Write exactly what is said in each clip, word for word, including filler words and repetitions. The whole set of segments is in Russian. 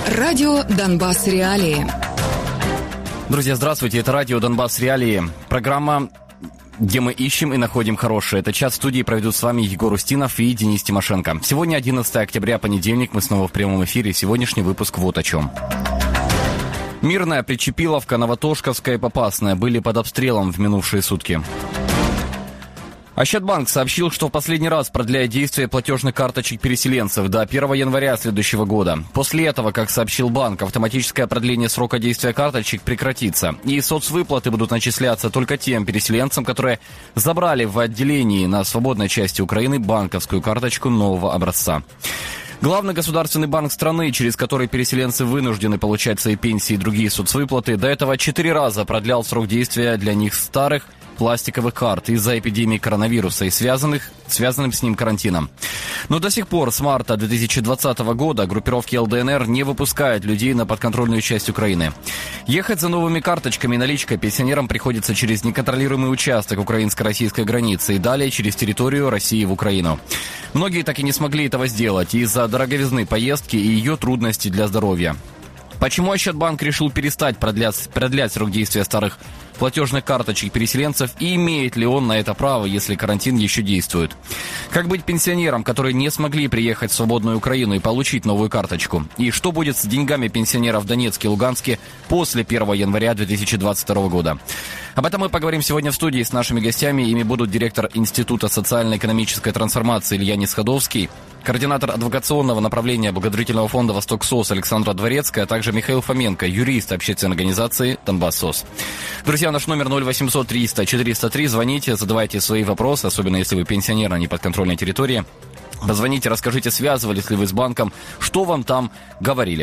Радио «Донбасс. Реалии». Друзья, здравствуйте. Это радио «Донбасс. Реалии». Программа, где мы ищем и находим хорошее. Это час в студии проведут с вами Егор Устинов и Денис Тимошенко. Сегодня одиннадцатое октября, понедельник. Мы снова в прямом эфире. Сегодняшний выпуск вот о чем. Мирная, Причепиловка, Новотошковская и Попасная были под обстрелом в минувшие сутки. Ощадбанк сообщил, что в последний раз продляет действие платежных карточек переселенцев до первого января следующего года. После этого, как сообщил банк, автоматическое продление срока действия карточек прекратится. И соцвыплаты будут начисляться только тем переселенцам, которые забрали в отделении на свободной части Украины банковскую карточку нового образца. Главный государственный банк страны, через который переселенцы вынуждены получать свои пенсии и другие соцвыплаты, до этого четыре раза продлял срок действия для них старых пластиковых карт из-за эпидемии коронавируса и связанных, связанным с ним карантином. Но до сих пор с марта две тысячи двадцатого года группировки эл дэ эн эр не выпускают людей на подконтрольную часть Украины. Ехать за новыми карточками и наличкой пенсионерам приходится через неконтролируемый участок украинско-российской границы и далее через территорию России в Украину. Многие так и не смогли этого сделать из-за дороговизны поездки и ее трудностей для здоровья. Почему Ощадбанк решил перестать продлять, продлять срок действия старых платежных карточек переселенцев и имеет ли он на это право, если карантин еще действует? Как быть пенсионерам, которые не смогли приехать в свободную Украину и получить новую карточку? И что будет с деньгами пенсионеров в Донецке и Луганске после первого января две тысячи двадцать второго года? Об этом мы поговорим сегодня в студии с нашими гостями. Ими будут директор Института социально-экономической трансформации Илья Несходовский, координатор адвокационного направления благотворительного фонда «Восток-СОС» Александра Дворецкая, а также Михаил Фоменко, юрист общественной организации «Донбасс-СОС». Друзья, наш номер ноль восемьсот триста четыреста три. Звоните, задавайте свои вопросы, особенно если вы пенсионер на неподконтрольной территории. Позвоните, расскажите, связывались ли вы с банком, что вам там говорили.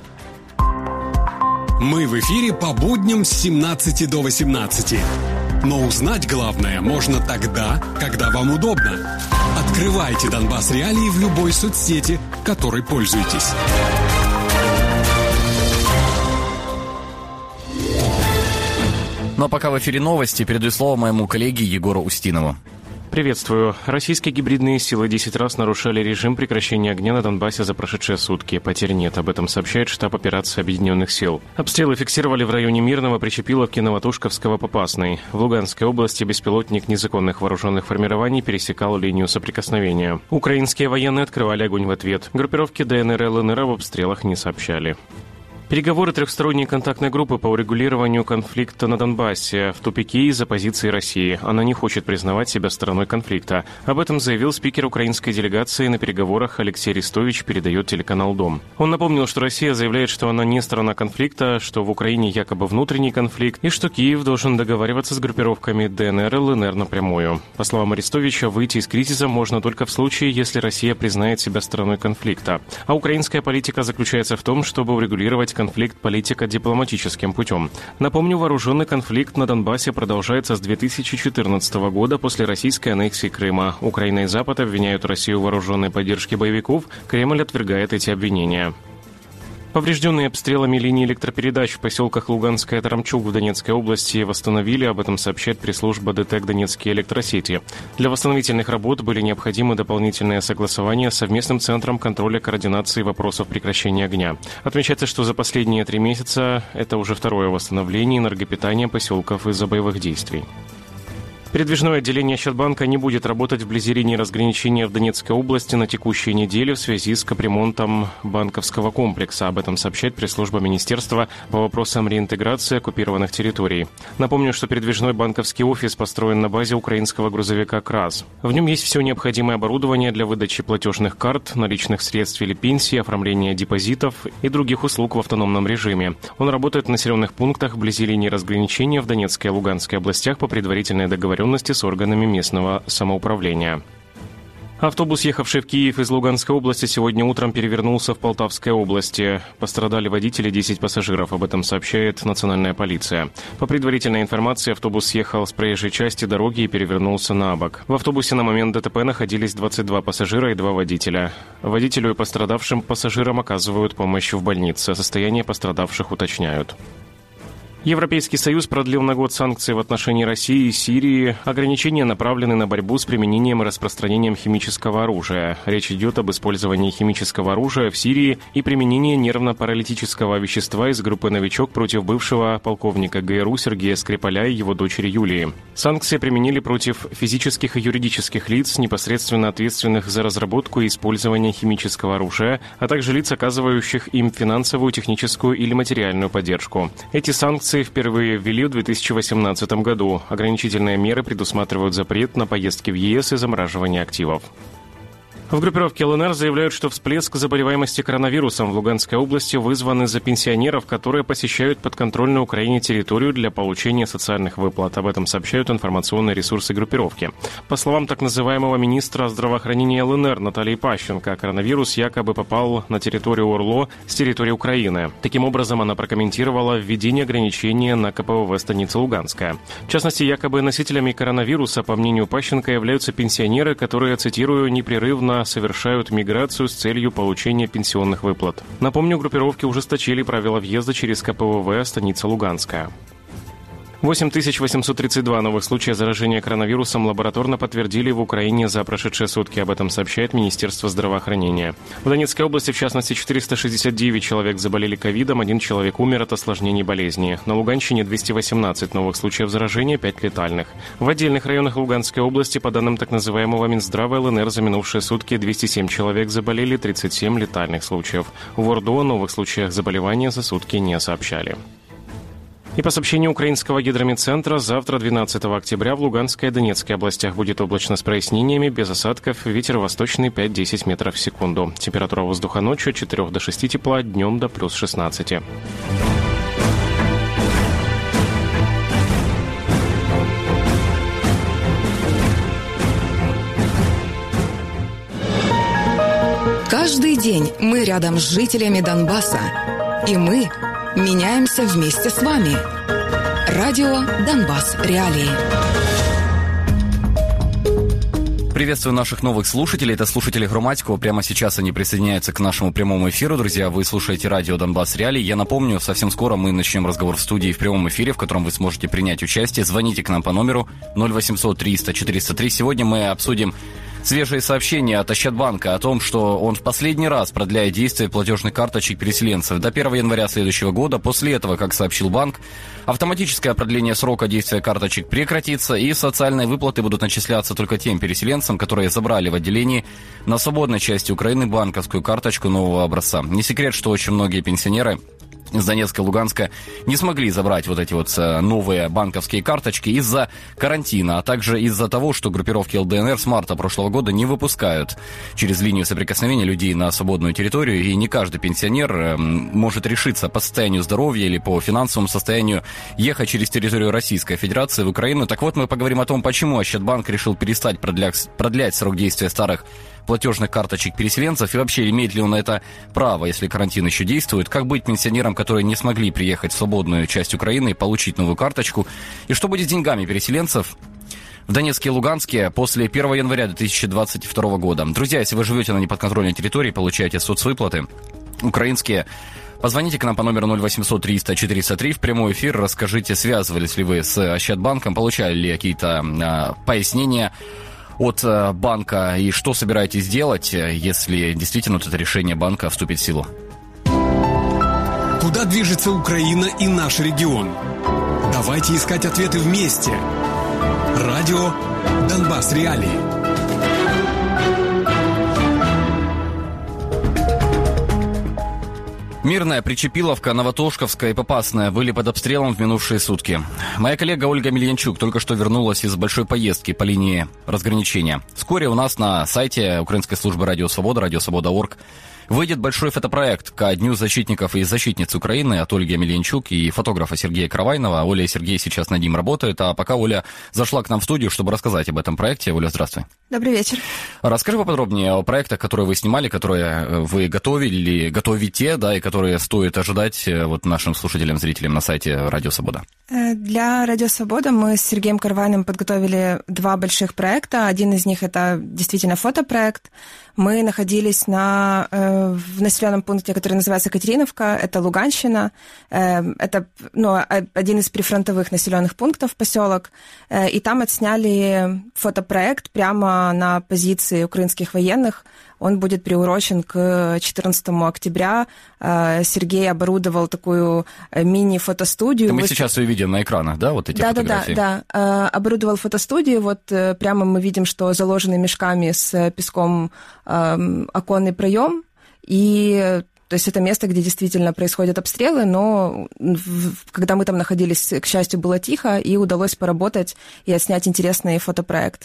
Мы в эфире по будням с семнадцати до восемнадцати. Но узнать главное можно тогда, когда вам удобно. Открывайте «Донбасс. Реалии» в любой соцсети, которой пользуетесь. Ну а пока в эфире новости, передаю слово моему коллеге Егору Устинову. Приветствую. Российские гибридные силы десять раз нарушали режим прекращения огня на Донбассе за прошедшие сутки. Потерь нет. Об этом сообщает штаб операции Объединенных сил. Обстрелы фиксировали в районе Мирного, Причепиловки, Новотошковского, Попасной. В Луганской области беспилотник незаконных вооруженных формирований пересекал линию соприкосновения. Украинские военные открывали огонь в ответ. Группировки дэ эн эр и эл эн эр об обстрелах не сообщали. Переговоры трехсторонней контактной группы по урегулированию конфликта на Донбассе в тупике из-за позиции России. Она не хочет признавать себя стороной конфликта. Об этом заявил спикер украинской делегации на переговорах Алексей Арестович, передает телеканал «Дом». Он напомнил, что Россия заявляет, что она не сторона конфликта, что в Украине якобы внутренний конфликт и что Киев должен договариваться с группировками дэ эн эр и эл эн эр напрямую. По словам Арестовича, выйти из кризиса можно только в случае, если Россия признает себя стороной конфликта. А украинская политика заключается в том, чтобы урегулировать конфликт политико-дипломатическим путем. Напомню, вооруженный конфликт на Донбассе продолжается с две тысячи четырнадцатого года после российской аннексии Крыма. Украина и Запад обвиняют Россию в вооруженной поддержке боевиков. Кремль отвергает эти обвинения. Поврежденные обстрелами линии электропередач в поселках Луганская и Тарамчук в Донецкой области восстановили, об этом сообщает пресс-служба дэ тэ э ка Донецкие электросети. Для восстановительных работ были необходимы дополнительные согласования с совместным центром контроля и координации вопросов прекращения огня. Отмечается, что за последние три месяца это уже второе восстановление энергопитания поселков из-за боевых действий. Передвижное отделение Ощадбанка не будет работать вблизи линии разграничения в Донецкой области на текущей неделе в связи с капремонтом банковского комплекса. Об этом сообщает пресс-служба министерства по вопросам реинтеграции оккупированных территорий. Напомню, что передвижной банковский офис построен на базе украинского грузовика КРАЗ. В нем есть все необходимое оборудование для выдачи платежных карт, наличных средств или пенсий, оформления депозитов и других услуг в автономном режиме. Он работает в населенных пунктах вблизи линии разграничения в Донецкой и Луганской областях по предварительной договоренности с органами местного самоуправления. Автобус, ехавший в Киев из Луганской области, сегодня утром перевернулся в Полтавской области. Пострадали водители, десять пассажиров. Об этом сообщает национальная полиция. По предварительной информации, автобус съехал с проезжей части дороги и перевернулся на бок. В автобусе на момент дэ тэ пэ находились двадцать два пассажира и два водителя. Водителю и пострадавшим пассажирам оказывают помощь в больнице. Состояние пострадавших уточняют. Европейский Союз продлил на год санкции в отношении России и Сирии. Ограничения направлены на борьбу с применением и распространением химического оружия. Речь идет об использовании химического оружия в Сирии и применении нервно-паралитического вещества из группы «Новичок» против бывшего полковника ГРУ Сергея Скрипаля и его дочери Юлии. Санкции применили против физических и юридических лиц, непосредственно ответственных за разработку и использование химического оружия, а также лиц, оказывающих им финансовую, техническую или материальную поддержку. Эти санкции впервые ввели в две тысячи восемнадцатом году. Ограничительные меры предусматривают запрет на поездки в ЕС и замораживание активов. В группировке ЛНР заявляют, что всплеск заболеваемости коронавирусом в Луганской области вызван из-за пенсионеров, которые посещают подконтрольную Украине территорию для получения социальных выплат. Об этом сообщают информационные ресурсы группировки. По словам так называемого министра здравоохранения ЛНР Натальи Пащенко, коронавирус якобы попал на территорию ОРЛО с территории Украины. Таким образом, она прокомментировала введение ограничения на ка пэ вэ вэ станицы Луганская. В частности, якобы носителями коронавируса, по мнению Пащенко, являются пенсионеры, которые, цитирую, непрерывно совершают миграцию с целью получения пенсионных выплат. Напомню, группировки ужесточили правила въезда через ка пэ вэ вэ станица Луганская. восемь тысяч восемьсот тридцать два новых случая заражения коронавирусом лабораторно подтвердили в Украине за прошедшие сутки. Об этом сообщает Министерство здравоохранения. В Донецкой области, в частности, четыреста шестьдесят девять человек заболели ковидом, один человек умер от осложнений болезни. На Луганщине двести восемнадцать новых случаев заражения, пять летальных. В отдельных районах Луганской области, по данным так называемого Минздрава ЛНР, за минувшие сутки двести семь человек заболели, тридцать семь летальных случаев. В ОРДО о новых случаях заболевания за сутки не сообщали. И по сообщению украинского гидрометцентра, завтра, двенадцатого октября, в Луганской и Донецкой областях будет облачно с прояснениями, без осадков, ветер восточный пять-десять метров в секунду. Температура воздуха ночью от четырёх до шести тепла, днем до плюс шестнадцати. Каждый день мы рядом с жителями Донбасса. И мы меняемся вместе с вами. Радио «Донбасс. Реалии». Приветствую наших новых слушателей. Это слушатели Громадского. Прямо сейчас они присоединяются к нашему прямому эфиру. Друзья, вы слушаете радио «Донбасс. Реалии». Я напомню, совсем скоро мы начнем разговор в студии в прямом эфире, в котором вы сможете принять участие. Звоните к нам по номеру ноль восемьсот триста четыреста три. Сегодня мы обсудим свежие сообщения от Ощадбанка о том, что он в последний раз продляет действие платежных карточек переселенцев до первого января следующего года. После этого, как сообщил банк, автоматическое продление срока действия карточек прекратится, и социальные выплаты будут начисляться только тем переселенцам, которые забрали в отделении на свободной части Украины банковскую карточку нового образца. Не секрет, что очень многие пенсионеры из Донецка и Луганска не смогли забрать вот эти вот новые банковские карточки из-за карантина, а также из-за того, что группировки эл дэ эн эр с марта прошлого года не выпускают через линию соприкосновения людей на свободную территорию, и не каждый пенсионер может решиться по состоянию здоровья или по финансовому состоянию ехать через территорию Российской Федерации в Украину. Так вот, мы поговорим о том, почему Ощадбанк решил перестать продлять, продлять срок действия старых платежных карточек переселенцев, и вообще имеет ли он на это право, если карантин еще действует, как быть пенсионерам, которые не смогли приехать в свободную часть Украины и получить новую карточку, и что будет с деньгами переселенцев в Донецке и Луганске после первого января две тысячи двадцать второго года. Друзья, если вы живете на неподконтрольной территории, получаете соцвыплаты украинские, позвоните к нам по номеру ноль восемьсот триста четыреста три в прямой эфир, расскажите, связывались ли вы с Ощадбанком, получали ли какие-то а, пояснения от банка, и что собираетесь делать, если действительно вот это решение банка вступит в силу? Куда движется Украина и наш регион? Давайте искать ответы вместе. Радио «Донбасс. Реалии». Мирная, Причепиловка, Новотошковская и Попасная были под обстрелом в минувшие сутки. Моя коллега Ольга Мельянчук только что вернулась из большой поездки по линии разграничения. Вскоре у нас на сайте Украинской службы Радио Свобода, радио свобода точка орг, выйдет большой фотопроект ко Дню защитников и защитниц Украины от Ольги Мельянчук и фотографа Сергея Каравайнова. Оля и Сергей сейчас над ним работают, а пока Оля зашла к нам в студию, чтобы рассказать об этом проекте. Оля, здравствуй. Добрый вечер. Расскажи поподробнее о проектах, которые вы снимали, которые вы готовили, готовите, да, и которые стоит ожидать вот нашим слушателям, зрителям на сайте Радио Свобода. Для Радио Свобода мы с Сергеем Каравайным подготовили два больших проекта. Один из них — это действительно фотопроект. Мы находились на, э, в населенном пункте, который называется Катериновка, это Луганщина. Э, это ну, один из прифронтовых населенных пунктов, поселок. Э, и там отсняли фотопроект прямо на позиции украинских военных. Он будет приурочен к четырнадцатому октября. Сергей оборудовал такую мини-фотостудию. Это мы сейчас ее видим на экранах, да, вот эти да, фотографии? Да, да, да. Оборудовал фотостудию. Вот прямо мы видим, что заложены мешками с песком оконный проем. И то есть это место, где действительно происходят обстрелы, но когда мы там находились, к счастью, было тихо, и удалось поработать и отснять интересный фотопроект.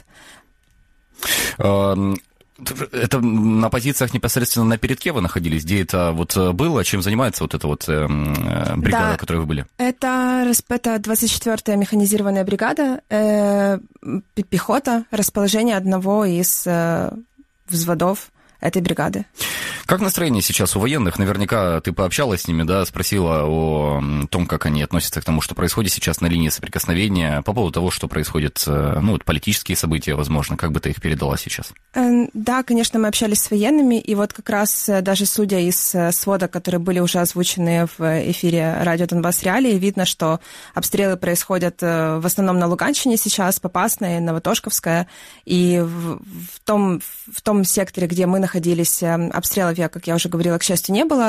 Это на позициях непосредственно на передке вы находились? Где это вот было? Чем занимается вот эта вот э, бригада, да, в которой вы были? Это, это двадцать четвёртая механизированная бригада, э, пехота, расположение одного из э, взводов этой бригады. Как настроение сейчас у военных? Наверняка ты пообщалась с ними, да, спросила о том, как они относятся к тому, что происходит сейчас на линии соприкосновения, по поводу того, что происходит, ну, вот политические события, возможно, как бы ты их передала сейчас? Да, конечно, мы общались с военными, и вот как раз даже судя из сводок, которые были уже озвучены в эфире радио Донбасс Реалии, видно, что обстрелы происходят в основном на Луганщине сейчас, Попасная, Новотошковская, и в, в, том, в том секторе, где мы находились, обстрелов, как я уже говорила, к счастью, не было,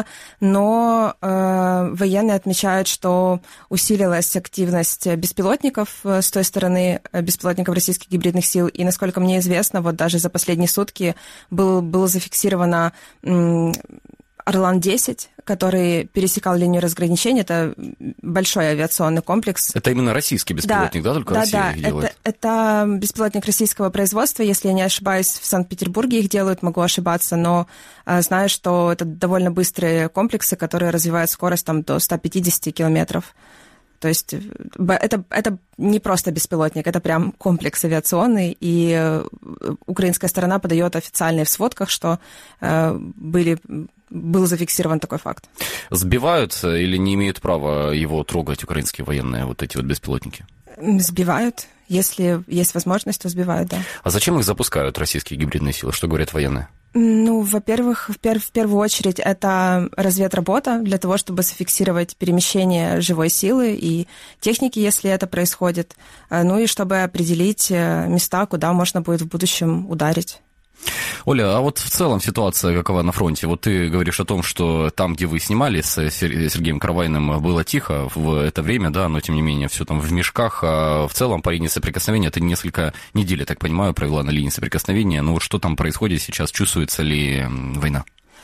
но э, военные отмечают, что усилилась активность беспилотников с той стороны, беспилотников российских гибридных сил, и, насколько мне известно, вот даже за последние сутки был, было зафиксировано м, Орлан десять, который пересекал линию разграничения. Это большой авиационный комплекс. Это именно российский беспилотник, да? да? Только да, Россия да, их делает? Это, это беспилотник российского производства. Если я не ошибаюсь, в Санкт-Петербурге их делают, могу ошибаться, но а, знаю, что это довольно быстрые комплексы, которые развивают скорость там, до ста пятидесяти километров. То есть это, это не просто беспилотник, это прям комплекс авиационный, и украинская сторона подает официальные в сводках, что э, были, был зафиксирован такой факт. Сбивают или не имеют права его трогать украинские военные, вот эти вот беспилотники? Сбивают. Если есть возможность, то сбивают, да. А зачем их запускают российские гибридные силы? Что говорят военные? Ну, во-первых, в, пер- в первую очередь, это разведработа для того, чтобы зафиксировать перемещение живой силы и техники, если это происходит, ну и чтобы определить места, куда можно будет в будущем ударить. Оля, а вот в целом ситуация какова на фронте? Вот ты говоришь о том, что там, где вы снимали с Сергеем Каравайным, было тихо в это время, да, но тем не менее все там в мешках, а в целом по линии соприкосновения ты несколько недель, я так понимаю, провела на линии соприкосновения. Ну вот что там происходит сейчас, чувствуется ли война?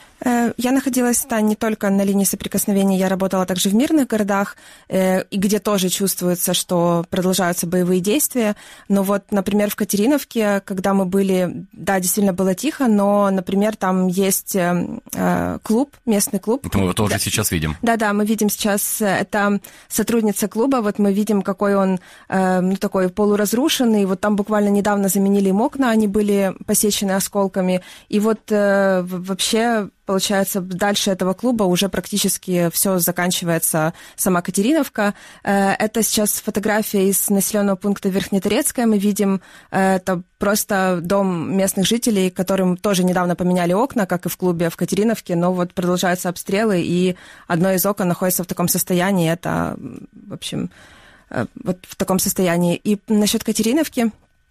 Я находилась там не только на линии соприкосновения, я работала также в мирных городах, и где тоже чувствуется, что продолжаются боевые действия. Но вот, например, в Катериновке, когда мы были, да, действительно было тихо, но, например, там есть клуб, местный клуб. Это мы его тоже да. сейчас видим. Да-да, мы видим сейчас, это сотрудница клуба, вот мы видим, какой он, ну, такой полуразрушенный, вот там буквально недавно заменили им окна, они были посечены осколками, и вот вообще... Получается, дальше этого клуба уже практически все заканчивается сама Катериновка. Это сейчас фотография из населенного пункта Верхнеторецкая. Мы видим, это просто дом местных жителей, которым тоже недавно поменяли окна, как и в клубе в Катериновке, но вот продолжаются обстрелы, и одно из окон находится в таком состоянии. Это, в общем, вот в таком состоянии. И насчет Катериновки...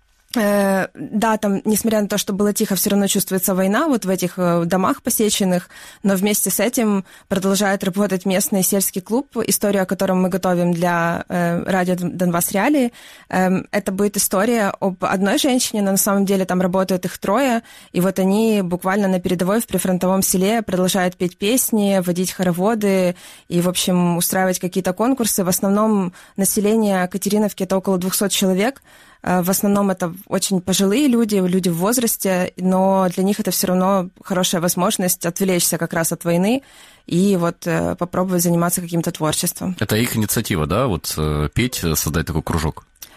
Да, там, несмотря на то, что было тихо, все равно чувствуется война вот в этих домах посеченных, но вместе с этим продолжает работать местный сельский клуб, историю о котором мы готовим для э, радио Донбасс Реалии. Э, это будет история об одной женщине, но на самом деле там работают их трое, и вот они буквально на передовой в прифронтовом селе продолжают петь песни, водить хороводы и, в общем, устраивать какие-то конкурсы. В основном население Катериновки — это около двухсот человек. В основном это очень пожилые люди, люди в возрасте, но для них это все равно хорошая возможность отвлечься как раз от войны и вот попробовать заниматься каким-то творчеством. Это их инициатива, да, вот петь, создать такой кружок?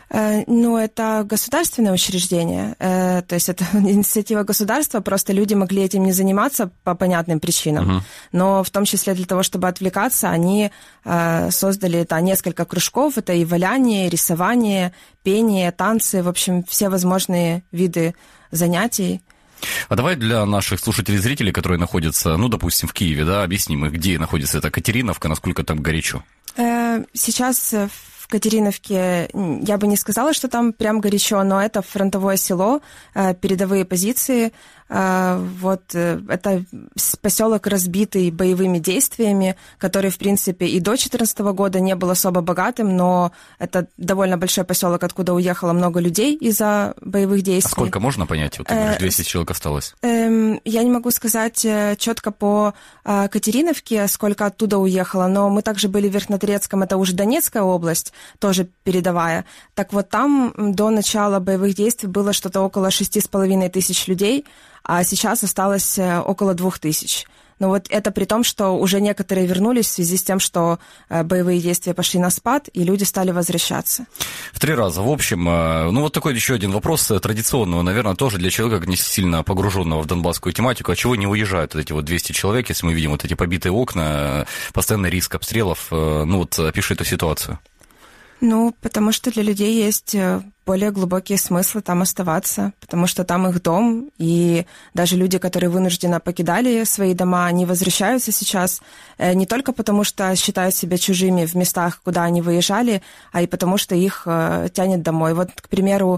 Ну, это государственное учреждение, то есть это инициатива государства, просто люди могли этим не заниматься по понятным причинам, uh-huh. но в том числе для того, чтобы отвлекаться, они создали это несколько кружков, это и валяние, и рисование, пение, танцы, в общем, все возможные виды занятий. А давай для наших слушателей и зрителей, которые находятся, ну, допустим, в Киеве, да, объясним их, где находится эта Катериновка, насколько там горячо? Сейчас в Катериновке я бы не сказала, что там прям горячо, но это фронтовое село, передовые позиции. Вот это поселок, разбитый боевыми действиями, который, в принципе, и до две тысячи четырнадцатого года не был особо богатым, но это довольно большой поселок, откуда уехало много людей из-за боевых действий. А сколько можно понять? Вот двести человек осталось. Я не могу сказать четко по Катериновке, сколько оттуда уехало, но мы также были в Верхнеторецком, это уже Донецкая область, тоже передовая. Так вот там до начала боевых действий было что-то около шести с половиной тысяч людей, а сейчас осталось около двух тысяч. Но вот это при том, что уже некоторые вернулись в связи с тем, что боевые действия пошли на спад, и люди стали возвращаться. В три раза. В общем, ну вот такой еще один вопрос традиционного, наверное, тоже для человека, не сильно погруженного в донбасскую тематику. А чего не уезжают вот эти вот двести человек, если мы видим вот эти побитые окна, постоянный риск обстрелов? Ну вот опиши эту ситуацию. Ну, потому что для людей есть более глубокие смыслы там оставаться, потому что там их дом, и даже люди, которые вынужденно покидали свои дома, они возвращаются сейчас не только потому, что считают себя чужими в местах, куда они выезжали, а и потому, что их тянет домой. Вот, к примеру,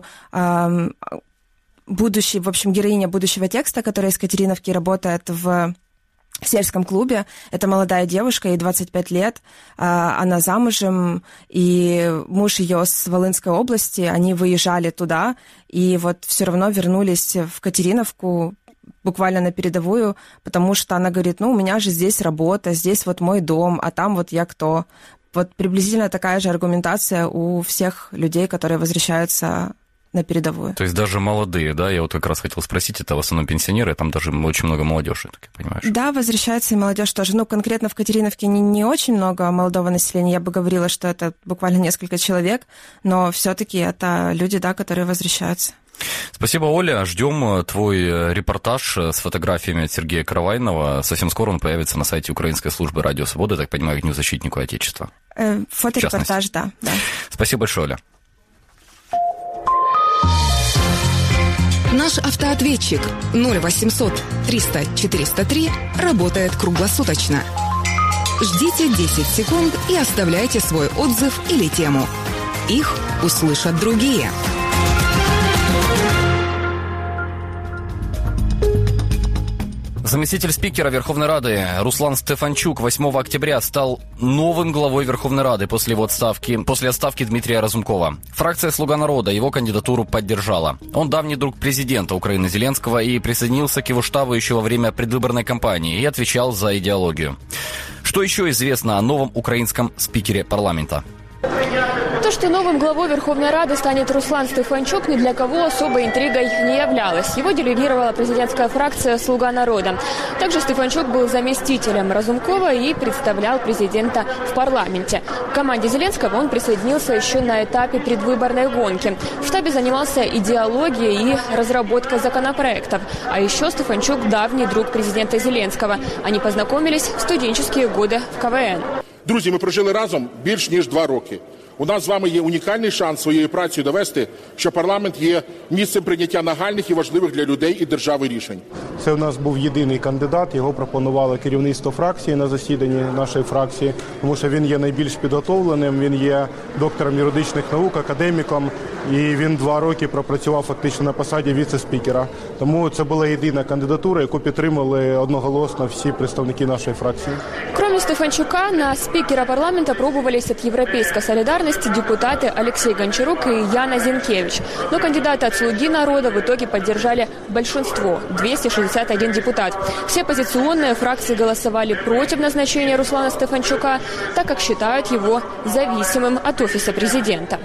будущий, в общем, героиня будущего текста, которая из Катериновки работает в в сельском клубе. Это молодая девушка, ей двадцать пять лет, она замужем, и муж ее с Волынской области, они выезжали туда, и вот все равно вернулись в Катериновку буквально на передовую, потому что она говорит, ну, у меня же здесь работа, здесь вот мой дом, а там вот я кто. Вот приблизительно такая же аргументация у всех людей, которые возвращаются на передовую. То есть даже молодые, да? Я вот как раз хотел спросить, это в основном пенсионеры, там даже очень много молодежи, так я понимаю. Да, возвращается и молодежь тоже. Ну, конкретно в Катериновке не, не очень много молодого населения. Я бы говорила, что это буквально несколько человек, но все-таки это люди, да, которые возвращаются. Спасибо, Оля. Ждем твой репортаж с фотографиями от Сергея Каравайного. Совсем скоро он появится на сайте Украинской службы Радио Свобода, так понимаю, к Дню защитнику Отечества. Э, фоторепортаж, да, да. Спасибо большое, Оля. Наш автоответчик ноль восемьсот триста четыреста три работает круглосуточно. Ждите десять секунд и оставляйте свой отзыв или тему. Их услышат другие. Заместитель спикера Верховной Рады Руслан Стефанчук восьмого октября стал новым главой Верховной Рады после его отставки, после отставки Дмитрия Разумкова. Фракция «Слуга народа» его кандидатуру поддержала. Он давний друг президента Украины Зеленского и присоединился к его штабу еще во время предвыборной кампании и отвечал за идеологию. Что еще известно о новом украинском спикере парламента? То, что новым главой Верховной Рады станет Руслан Стефанчук, ни для кого особой интригой не являлось. Его делегировала президентская фракция «Слуга народа». Также Стефанчук был заместителем Разумкова и представлял президента в парламенте. К команде Зеленского он присоединился еще на этапе предвыборной гонки. В штабе занимался идеологией и разработкой законопроектов. А еще Стефанчук – давний друг президента Зеленского. Они познакомились в студенческие годы в ка вэ ен. Друзі, ми прожили разом більш ніж два роки. У нас з вами є унікальний шанс своєю працею довести, що парламент є місцем прийняття нагальних і важливих для людей і держави рішень. Це у нас був єдиний кандидат, його пропонувало керівництво фракції на засіданні нашої фракції, тому що він є найбільш підготовленим, він є доктором юридичних наук, академіком, і він два роки пропрацював фактично на посаді віце-спікера. Тому це була єдина кандидатура, яку підтримали одноголосно всі представники нашої фракції. Кроме Стефанчука, на спикера парламента пробовались от Европейской солидарности депутаты Алексей Гончарук и Яна Зинкевич. Но кандидаты от «Слуги народа» в итоге поддержали большинство – двести шестьдесят один депутат. Все оппозиционные фракции голосовали против назначения Руслана Стефанчука, так как считают его зависимым от офиса президента.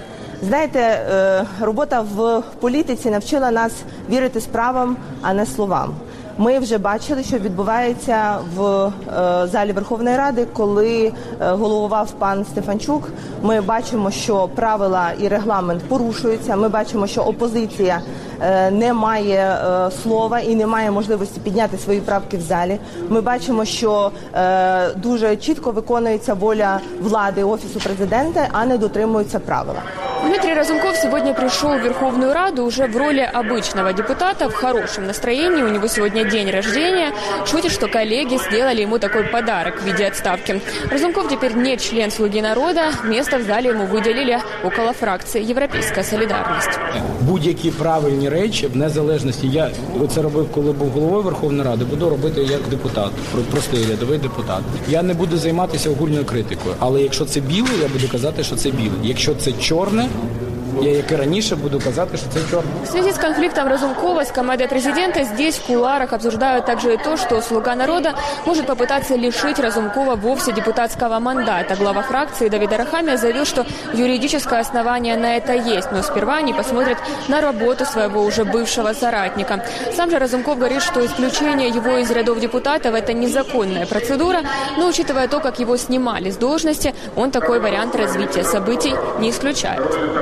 Знаєте, робота в політиці навчила нас вірити справам, а не словам. Ми вже бачили, що відбувається в е, залі Верховної Ради, коли е, головував пан Стефанчук. Ми бачимо, що правила і регламент порушуються. Ми бачимо, що опозиція е, не має е, слова і не має можливості підняти свої правки в залі. Ми бачимо, що е, дуже чітко виконується воля влади Офісу президента, а не дотримуються правила. Дмитрий Разумков сегодня пришел в Верховную Раду уже в роли обычного депутата, в хорошем настроении. У него сегодня день рождения. Шутит, что коллеги сделали ему такой подарок в виде отставки. Разумков теперь не член «Слуги народа». Место в зале ему выделили около фракции «Європейська солідарність». Будь-які правильні речі, в незалежності, я це робив, коли був головою Верховної Ради, буду робити як депутат, простий рядовий депутат. Я не буду займатися огульною критикою, але якщо це біле, я буду казати, що це біле. Якщо це чорне, я, як і раніше, буду казати, що це чорне. В связи с конфликтом Разумкова с командой президента здесь в кулуарах обсуждают также и то, что «Слуга народа» может попытаться лишить Разумкова вовсе депутатского мандата. Глава фракции Давид Арахамия заявил, что юридическое основание на это есть, но сперва они посмотрят на работу своего уже бывшего соратника. Сам же Разумков говорит, что исключение его из рядов депутатов – это незаконная процедура, но учитывая то, как его снимали с должности, он такой вариант развития событий не исключает.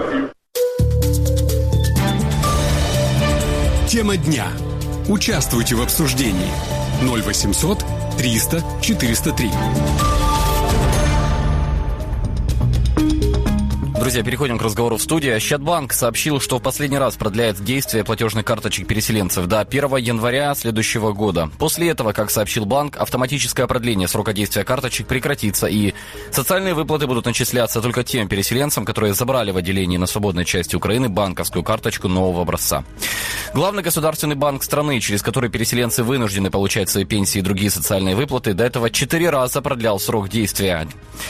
Тема дня. Участвуйте в обсуждении. ноль восемьсот триста четыреста три. Друзья, переходим к разговору в студии. Ощадбанк сообщил, что в последний раз продляет действие платежных карточек переселенцев до первого января следующего года. После этого, как сообщил банк, автоматическое продление срока действия карточек прекратится, и социальные выплаты будут начисляться только тем переселенцам, которые забрали в отделении на свободной части Украины банковскую карточку нового образца. Главный государственный банк страны, через который переселенцы вынуждены получать свои пенсии и другие социальные выплаты, до этого четыре раза продлял срок действия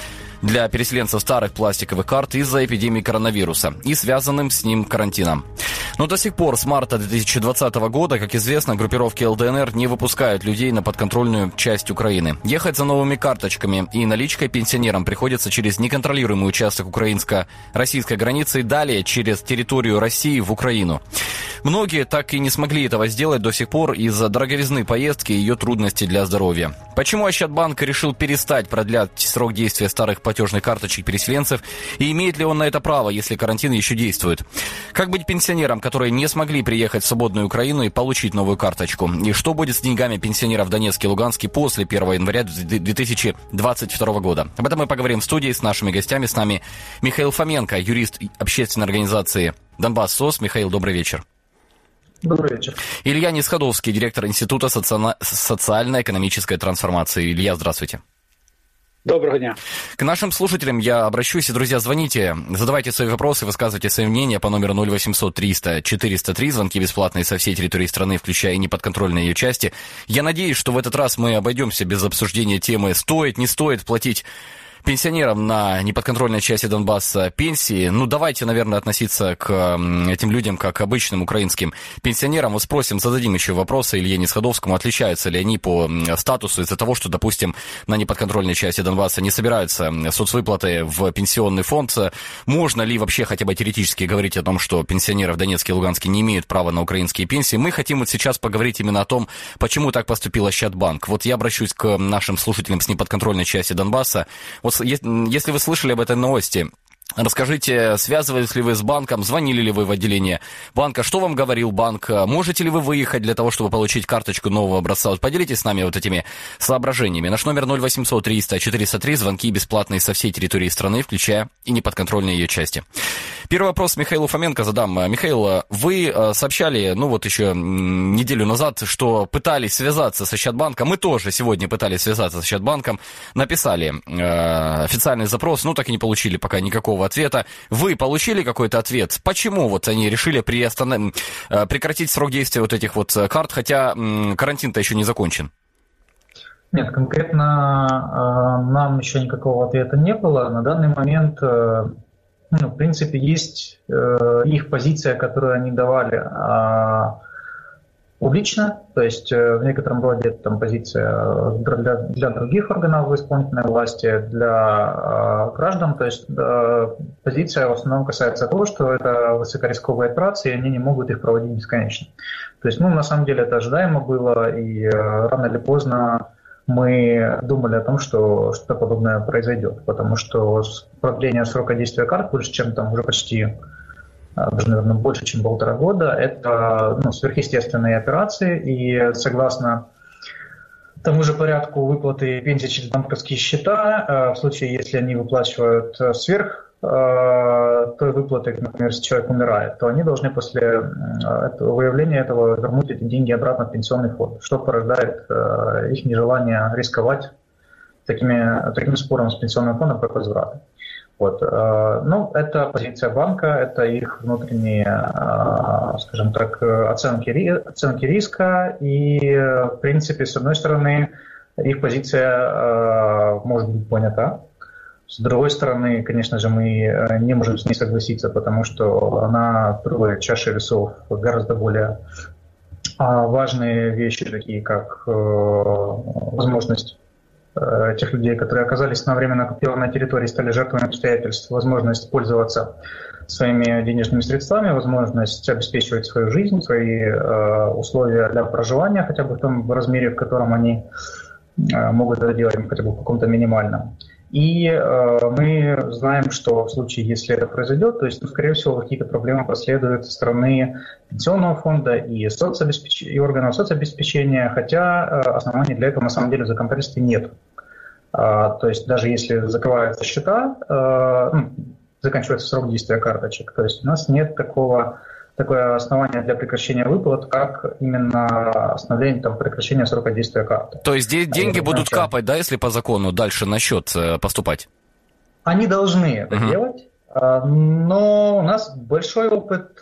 для переселенцев старых пластиковых карт из-за эпидемии коронавируса и связанным с ним карантином. Но до сих пор с марта две тысячи двадцатого года, как известно, группировки эл дэ эн эр не выпускают людей на подконтрольную часть Украины. Ехать за новыми карточками и наличкой пенсионерам приходится через неконтролируемый участок украинско-российской границы и далее через территорию России в Украину. Многие так и не смогли этого сделать до сих пор из-за дороговизны поездки и ее трудностей для здоровья. Почему Ощадбанк решил перестать продлять срок действия старых платежных карточек переселенцев и имеет ли он на это право, если карантин еще действует? Как быть пенсионерам, которые не смогли приехать в свободную Украину и получить новую карточку? И что будет с деньгами пенсионеров в Донецке и Луганске после первого января две тысячи двадцать второго года? Об этом мы поговорим в студии с нашими гостями. С нами Михаил Фоменко, юрист общественной организации «Донбасс СОС». Михаил, добрый вечер. Добрый вечер. Илья Несходовский, директор Института соци... социально-экономической трансформации. Илья, здравствуйте. Доброго дня. К нашим слушателям я обращусь, и, друзья, звоните, задавайте свои вопросы, высказывайте свои мнения по номеру ноль восемьсот триста четыреста три, звонки бесплатные со всей территории страны, включая и неподконтрольные ее части. Я надеюсь, что в этот раз мы обойдемся без обсуждения темы, стоит, не стоит платить пенсионерам на неподконтрольной части Донбасса пенсии. Ну, давайте, наверное, относиться к этим людям как к обычным украинским пенсионерам. Вот спросим, зададим еще вопросы Илье Несходовскому, отличаются ли они по статусу из-за того, что, допустим, на неподконтрольной части Донбасса не собираются соцвыплаты в пенсионный фонд. Можно ли вообще хотя бы теоретически говорить о том, что пенсионеры в Донецке и Луганске не имеют права на украинские пенсии? Мы хотим вот сейчас поговорить именно о том, почему так поступил Ощадбанк. Вот я обращусь к нашим слушателям с неподконтрольной части Донбасса. Вот если вы слышали об этой новости, расскажите, связывались ли вы с банком, звонили ли вы в отделение банка, что вам говорил банк, можете ли вы выехать для того, чтобы получить карточку нового образца? Вот поделитесь с нами вот этими соображениями. Наш номер ноль восемьсот триста четыреста три, звонки бесплатные со всей территории страны, включая и неподконтрольные ее части. Первый вопрос Михаилу Фоменко задам. Михаил, вы сообщали, ну вот еще неделю назад, что пытались связаться с Ощадбанком. Мы тоже сегодня пытались связаться с Ощадбанком. Написали э, официальный запрос, ну так и не получили пока никакого ответа. Вы получили какой-то ответ? Почему вот они решили приостанов... прекратить срок действия вот этих вот карт, хотя карантин-то еще не закончен? Нет, конкретно э, нам еще никакого ответа не было. На данный момент... Э... Ну, в принципе, есть э, их позиция, которую они давали. А, э, публично, то есть в некотором роде там позиция для, для других органов исполнительной власти, для граждан, то есть позиция в основном касается того, что это высокорисковые операции, и они не могут их проводить бесконечно. То есть, ну, на самом деле это ожидаемо было, и рано или поздно мы думали о том, что что-то подобное произойдет, потому что продление срока действия карт больше, чем там уже почти, даже, наверное, больше, чем полтора года, это ну, сверхъестественные операции, и согласно тому же порядку выплаты пенсии через банковские счета, в случае, если они выплачивают сверх той выплаты, например, если человек умирает, то они должны после этого, выявления этого вернуть эти деньги обратно в пенсионный фонд, что порождает их нежелание рисковать такими, таким спором с пенсионным фондом, как возврат. Вот. Ну, это позиция банка, это их внутренние, скажем так, оценки, оценки риска, и, в принципе, с одной стороны, их позиция может быть понята. С другой стороны, конечно же, мы не можем с ней согласиться, потому что она в другой чаше весов гораздо более важные вещи, такие как возможность тех людей, которые оказались на временно оккупированной территории, стали жертвами обстоятельств, возможность пользоваться своими денежными средствами, возможность обеспечивать свою жизнь, свои условия для проживания, хотя бы в том размере, в котором они могут это делать, хотя бы в каком-то минимальном. И э, мы знаем, что в случае, если это произойдет, то есть, ну, скорее всего, какие-то проблемы последуют со стороны пенсионного фонда и, соцобеспеч... и органов соцобеспечения, хотя э, оснований для этого на самом деле в законодательстве нет. Э, то есть даже если закрываются счета, э, ну, заканчивается срок действия карточек, то есть у нас нет такого... такое основание для прекращения выплат, как именно остановление там, прекращения срока действия карты. То есть здесь деньги будут капать, да, если по закону дальше на счет поступать? Они должны это uh-huh. делать, но у нас большой опыт,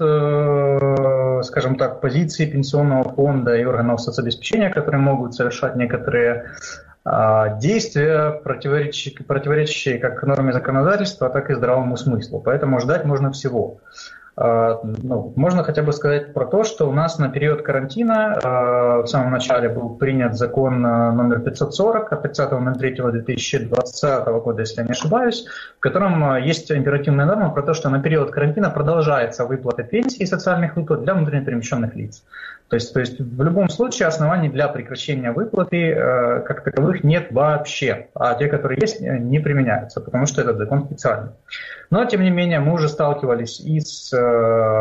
скажем так, позиции пенсионного фонда и органов соцобеспечения, которые могут совершать некоторые действия, противоречащие, противоречащие как норме законодательства, так и здравому смыслу. Поэтому ждать можно всего. Ну, можно хотя бы сказать про то, что у нас на период карантина в самом начале был принят закон номер пятьсот сорок от тридцатого ноль третьего две тысячи двадцатого года, если я не ошибаюсь, в котором есть императивная норма про то, что на период карантина продолжается выплата пенсий и социальных выплат для внутренне перемещенных лиц. То есть, то есть в любом случае оснований для прекращения выплаты э, как таковых нет вообще, а те, которые есть, не применяются, потому что этот закон специальный. Но, тем не менее, мы уже сталкивались и с э,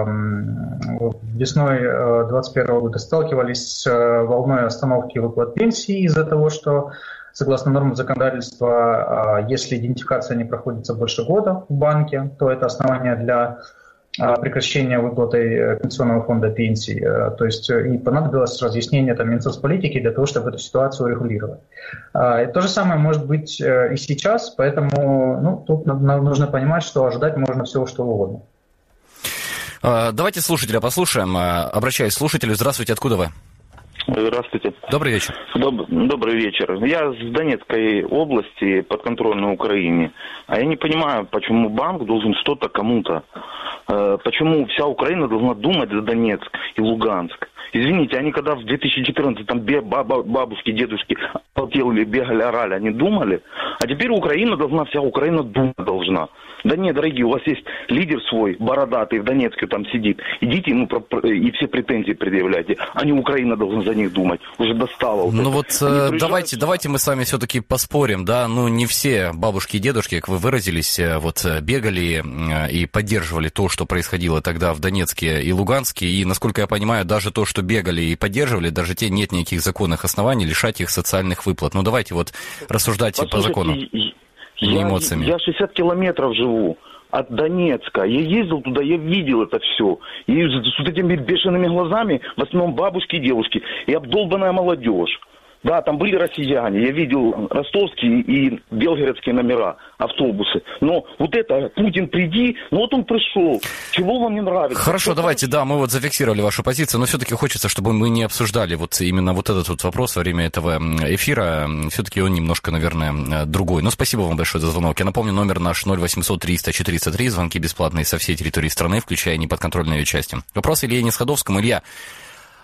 весной двадцать первого года, сталкивались с э, волной остановки выплат пенсий из-за того, что, согласно нормам законодательства, э, если идентификация не проходится больше года в банке, то это основание для прекращения выплаты пенсионного фонда пенсий. То есть и понадобилось разъяснение там, Минсоцполитики для того, чтобы эту ситуацию регулировать. И то же самое может быть и сейчас, поэтому ну, тут нужно понимать, что ожидать можно всего, что угодно. Давайте слушателя послушаем. Обращаюсь к слушателю. Здравствуйте, откуда вы? Здравствуйте. Добрый вечер. Доб- добрый вечер. Я с Донецкой области, подконтрольной Украине. А я не понимаю, почему банк должен что-то кому-то. Э, почему вся Украина должна думать за Донецк и Луганск. Извините, они когда в две тысячи четырнадцатом баба, бабушки, дедушки ополтели, бегали, орали, они думали? А теперь Украина должна, вся Украина думать должна. Да нет, дорогие, у вас есть лидер свой, бородатый, в Донецке там сидит. Идите ему и все претензии предъявляйте. А не Украина должна за них думать. Уже достало. Вот ну это. вот приезжают... давайте, давайте мы с вами все-таки поспорим, да? Ну не все бабушки и дедушки, как вы выразились, вот бегали и поддерживали то, что происходило тогда в Донецке и Луганске. И, насколько я понимаю, даже то, что бегали и поддерживали, даже те нет никаких законных оснований лишать их социальных выплат. Ну давайте вот рассуждать по закону. Не эмоциями. Я, я шестьдесят километров живу от Донецка. Я ездил туда, я видел это все. И с вот этими бешеными глазами, в основном бабушки и девушки, и обдолбанная молодежь. Да, там были россияне, я видел ростовские и белгородские номера, автобусы. Но вот это, Путин приди, ну вот он пришел. Чего вам не нравится? Хорошо, давайте, да, мы вот зафиксировали вашу позицию, но все-таки хочется, чтобы мы не обсуждали вот именно вот этот вот вопрос во время этого эфира. Все-таки он немножко, наверное, другой. Но спасибо вам большое за звонок. Я напомню, номер наш ноль восемьсот триста четыреста три, звонки бесплатные со всей территории страны, включая неподконтрольные части. Вопрос Илье Несходовскому. Илья,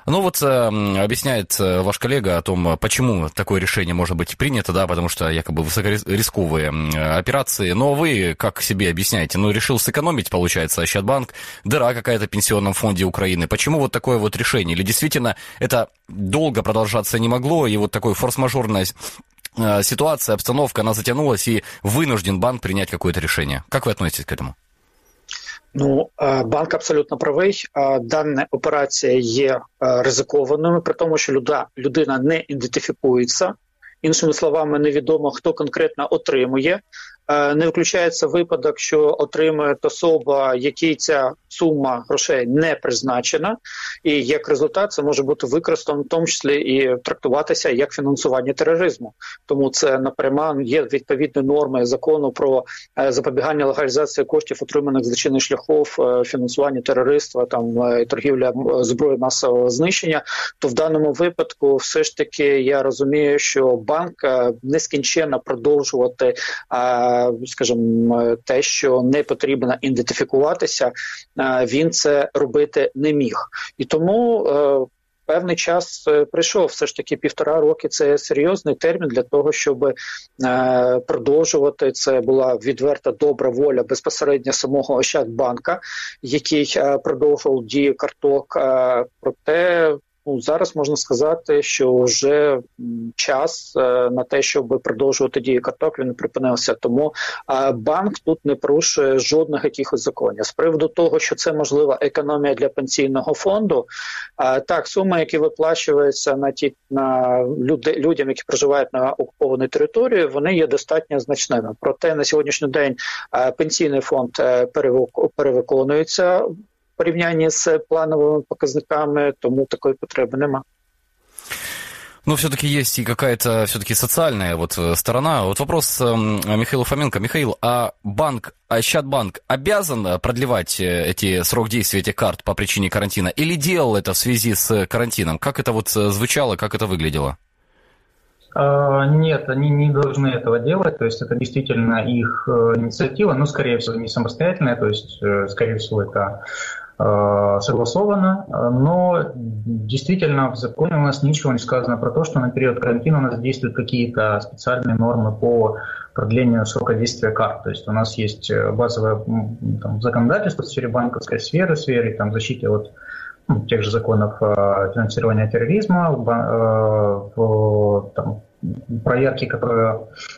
Ну вот э, объясняет э, ваш коллега о том, почему такое решение может быть принято, да, потому что якобы высокорисковые э, операции, но вы как себе объясняете? Ну, решил сэкономить, получается, Ощадбанк, дыра какая-то в пенсионном фонде Украины. Почему вот такое вот решение? Или действительно это долго продолжаться не могло, и вот такой форс-мажорная э, ситуация, обстановка, она затянулась, и вынужден банк принять какое-то решение? Как вы относитесь к этому? Ну, банк абсолютно правий. Дана операція є ризикованою, при тому, що людина не ідентифікується. Іншими словами, невідомо, хто конкретно отримує. Не виключається випадок, що отримує особа, якій ця сума грошей не призначена, і як результат це може бути використано в тому числі і трактуватися як фінансування тероризму. Тому це напряму є відповідні норми закону про запобігання легалізації коштів, отриманих з злочинних шляхів, фінансування терористства, там торгівля зброєю масового знищення. То в даному випадку все ж таки я розумію, що банк нескінченно продовжувати, скажімо, те, що не потрібно ідентифікуватися, він це робити не міг. І тому певний час прийшов, все ж таки півтора роки – це серйозний термін для того, щоб продовжувати. Це була відверта добра воля безпосередньо самого Ощадбанка, який продовжував дію карток. Проте ну, зараз можна сказати, що вже час на те, щоб продовжувати дію карток, він припинився. Тому банк тут не порушує жодних якихось законів. З приводу того, що це можлива економія для пенсійного фонду, так, суми, які виплачуються на ті на люди, людям, які проживають на окупованій території, вони є достатньо значними. Проте на сьогоднішній день пенсійний фонд перевиконується в порівнянні з плановими показниками, тому такої потреби нема. Но все-таки есть и какая-то все-таки социальная вот сторона. Вот вопрос э, Михаилу Фоменко. Михаил, а банк, Ощадбанк обязан продлевать эти срок действия этих карт по причине карантина или делал это в связи с карантином? Как это вот звучало, как это выглядело? Нет, они не должны этого делать, то есть это действительно их инициатива, но, скорее всего, не самостоятельная, то есть, скорее всего, это согласовано, но действительно в законе у нас ничего не сказано про то, что на период карантина у нас действуют какие-то специальные нормы по продлению срока действия карт. То есть у нас есть базовое там, законодательство в сфере банковской сферы, в сфере там, защиты от ну, тех же законов финансирования терроризма, в, там, проверки, которые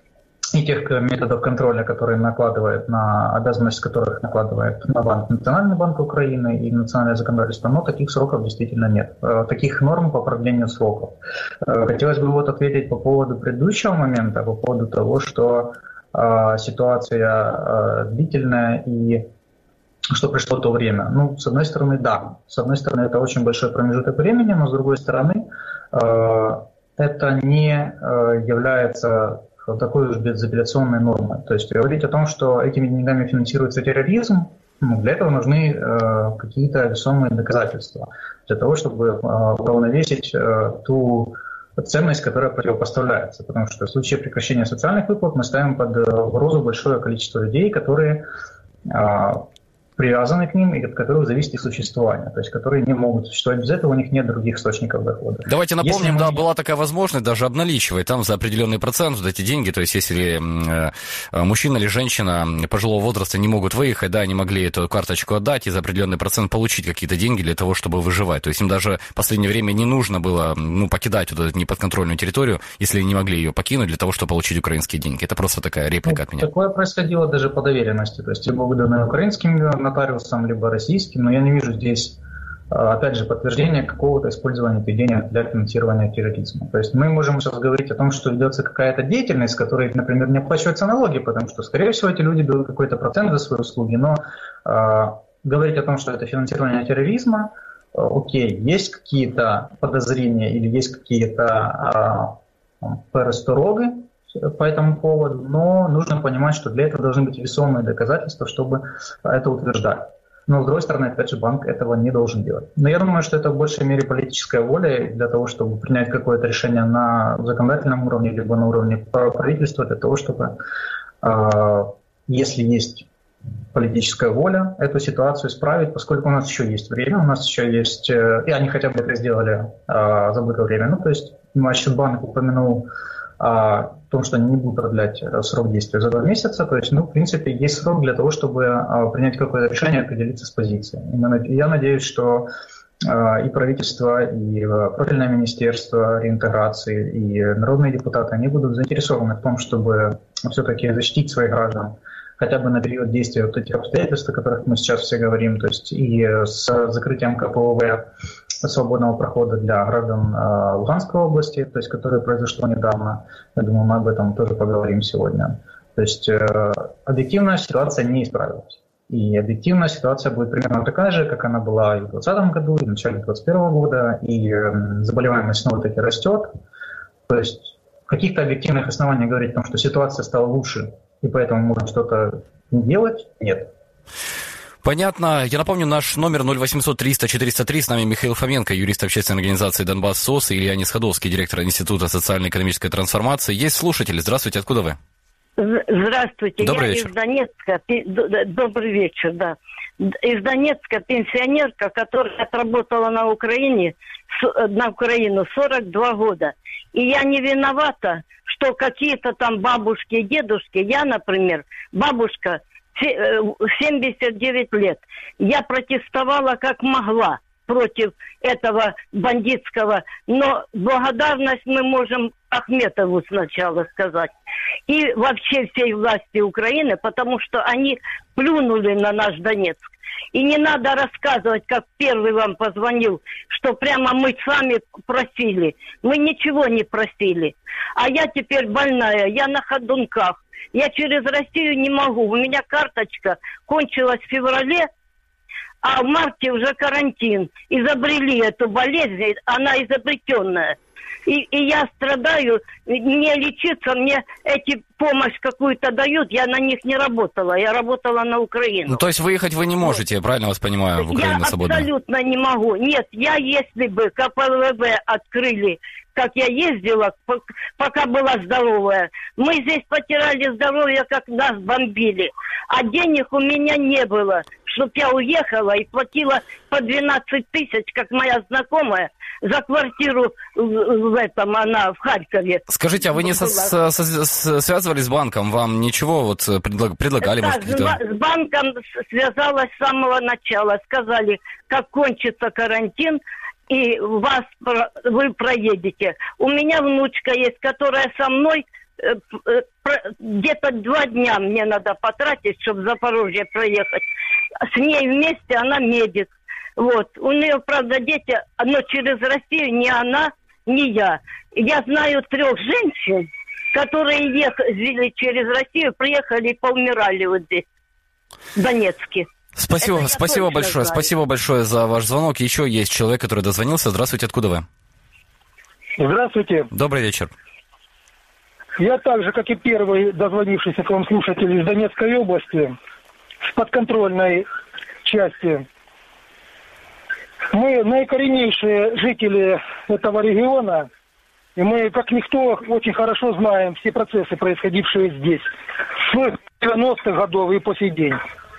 и тех методов контроля, которые накладывает на обязанность, которых накладывает на банк Национальный банк Украины и национальное законодательство, но таких сроков действительно нет. Таких норм по продлению сроков. Хотелось бы вот ответить по поводу предыдущего момента, по поводу того, что э, ситуация э, длительная и что пришло то время. Ну, с одной стороны, да. С одной стороны, это очень большой промежуток времени, но с другой стороны, э, это не э, является такой уж безапелляционной нормой. То есть говорить о том, что этими деньгами финансируется терроризм, ну, для этого нужны э, какие-то весомые доказательства, для того, чтобы э, уравновесить э, ту ценность, которая противопоставляется. Потому что в случае прекращения социальных выплат мы ставим под угрозу большое количество людей, которые э, привязаны к ним и от которых зависит их существование, то есть которые не могут существовать без этого, у них нет других источников дохода. Давайте напомним, если да, мы... была такая возможность даже обналичивать там за определенный процент вот эти деньги, то есть если э, мужчина или женщина пожилого возраста не могут выехать, да, они могли эту карточку отдать и за определенный процент получить какие-то деньги для того, чтобы выживать. То есть им даже в последнее время не нужно было ну, покидать вот эту неподконтрольную территорию, если не могли ее покинуть для того, чтобы получить украинские деньги. Это просто такая реплика ну, от меня. Такое происходило даже по доверенности, то есть либо выданное украинским нотариусом, либо российским, но я не вижу здесь, опять же, подтверждения какого-то использования этих денег для финансирования терроризма. То есть мы можем сейчас говорить о том, что ведется какая-то деятельность, с которой, например, не оплачиваются налоги, потому что, скорее всего, эти люди берут какой-то процент за свои услуги, но э, говорить о том, что это финансирование терроризма, э, окей, есть какие-то подозрения или есть какие-то э, перестороги по этому поводу, но нужно понимать, что для этого должны быть весомые доказательства, чтобы это утверждать. Но, с другой стороны, опять же, банк этого не должен делать. Но я думаю, что это в большей мере политическая воля для того, чтобы принять какое-то решение на законодательном уровне, либо на уровне правительства, для того, чтобы, если есть политическая воля эту ситуацию исправить, поскольку у нас еще есть время, у нас еще есть, и они хотя бы это сделали за забытое время. Ну, то есть Счетбанк упомянул о том, что они не будут продлять срок действия за два месяца. То есть, ну, в принципе, есть срок для того, чтобы принять какое-то решение, определиться с позицией. И я надеюсь, что и правительство, и профильное министерство реинтеграции, и народные депутаты, они будут заинтересованы в том, чтобы все-таки защитить своих граждан хотя бы на период действия вот этих обстоятельств, о которых мы сейчас все говорим, то есть и с закрытием ка пэ о вэ свободного прохода для граждан э, Луганской области, то есть которое произошло недавно. Я думаю, мы об этом тоже поговорим сегодня. То есть э, объективная ситуация не исправилась. И объективная ситуация будет примерно такая же, как она была и в двадцатом году, и в начале двадцать первого года, и э, заболеваемость снова-таки растет. То есть каких-то объективных оснований говорить о том, что ситуация стала лучше, и поэтому можно что-то делать, нет. Понятно. Я напомню, наш номер ноль восемьсот триста четыреста три. С нами Михаил Фоменко, юрист общественной организации «Донбасс СОС», и Илья Несходовский, директор Института социально-экономической трансформации. Есть слушатели. Здравствуйте. Откуда вы? Здравствуйте. Добрый Я вечер. из Донецка. Добрый вечер, да. Из Донецка пенсионерка, которая отработала на Украине, на Украину сорок два года. И я не виновата, что какие-то там бабушки и дедушки, я, например, бабушка, семьдесят девять лет. Я протестовала как могла против этого бандитского, но благодарность мы можем Ахметову сначала сказать. И вообще всей власти Украины, потому что они плюнули на наш Донецк. И не надо рассказывать, как первый вам позвонил, что прямо мы сами просили. Мы ничего не просили. А я теперь больная, я на ходунках. Я через Россию не могу. У меня карточка кончилась в феврале, а в марте уже карантин. Изобрели эту болезнь, она изобретенная. И, и я страдаю, не лечиться, мне эти помощь какую-то дают, я на них не работала, я работала на Украину. Ну, то есть выехать вы не можете, я правильно вас понимаю, в Украину я свободно? Я абсолютно не могу. Нет, я, если бы ка пэ вэ вэ открыли, как я ездила, пока была здоровая, мы здесь потеряли здоровье, как нас бомбили. А денег у меня не было, чтоб я уехала и платила по двенадцать тысяч, как моя знакомая, за квартиру в, в этом, она в Харькове. Скажите, а вы не со, со, со, связывались с банком? Вам ничего вот предлаг, предлагали? Да, может, с, с банком связалась с самого начала. Сказали, как кончится карантин, и вас, вы проедете. У меня внучка есть, которая со мной где-то два дня мне надо потратить, чтобы в Запорожье проехать. С ней вместе она медик. Вот. У нее, правда, дети, но через Россию ни она, ни я. Я знаю трех женщин, которые ехали через Россию, приехали и поумирали вот здесь, в Донецке. Спасибо, спасибо большое, знаю. Спасибо большое за ваш звонок. Еще есть человек, который дозвонился. Здравствуйте, откуда вы? Здравствуйте. Добрый вечер. Я так же, как и первый дозвонившийся к вам слушатель из Донецкой области, с подконтрольной части. Мы наикореннейшие жители этого региона, и мы, как никто, очень хорошо знаем все процессы, происходившие здесь с девяностых годов и по сей день.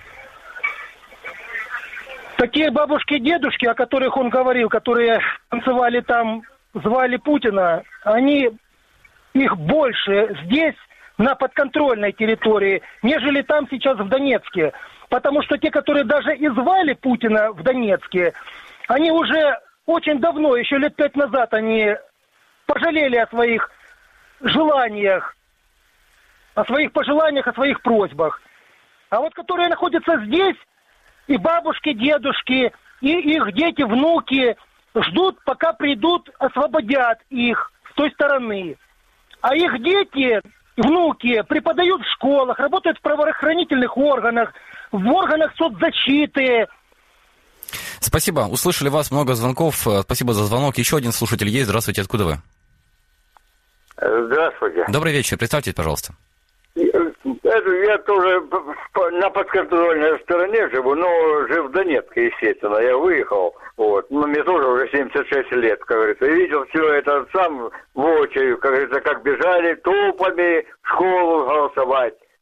Такие бабушки и дедушки, о которых он говорил, которые танцевали там, звали Путина, они, их больше здесь, на подконтрольной территории, нежели там сейчас в Донецке. Потому что те, которые даже и звали Путина в Донецке, они уже очень давно, еще лет пять назад, они пожалели о своих желаниях, о своих пожеланиях, о своих просьбах. А вот которые находятся здесь, и бабушки, дедушки, и их дети, внуки ждут, пока придут, освободят их с той стороны. А их дети, внуки преподают в школах, работают в правоохранительных органах, в органах соцзащиты. Спасибо. Услышали вас, много звонков. Спасибо за звонок. Еще один слушатель есть. Здравствуйте. Откуда вы? Здравствуйте. Добрый вечер. Представьтесь, пожалуйста. Это я тоже на подконтрольной стороне живу, но жив в Донецке, естественно. Я выехал, вот. Но мне тоже уже семьдесят шесть лет, как говорится. И видел все это сам воочию, как говорится, как бежали толпами в школу голосовать.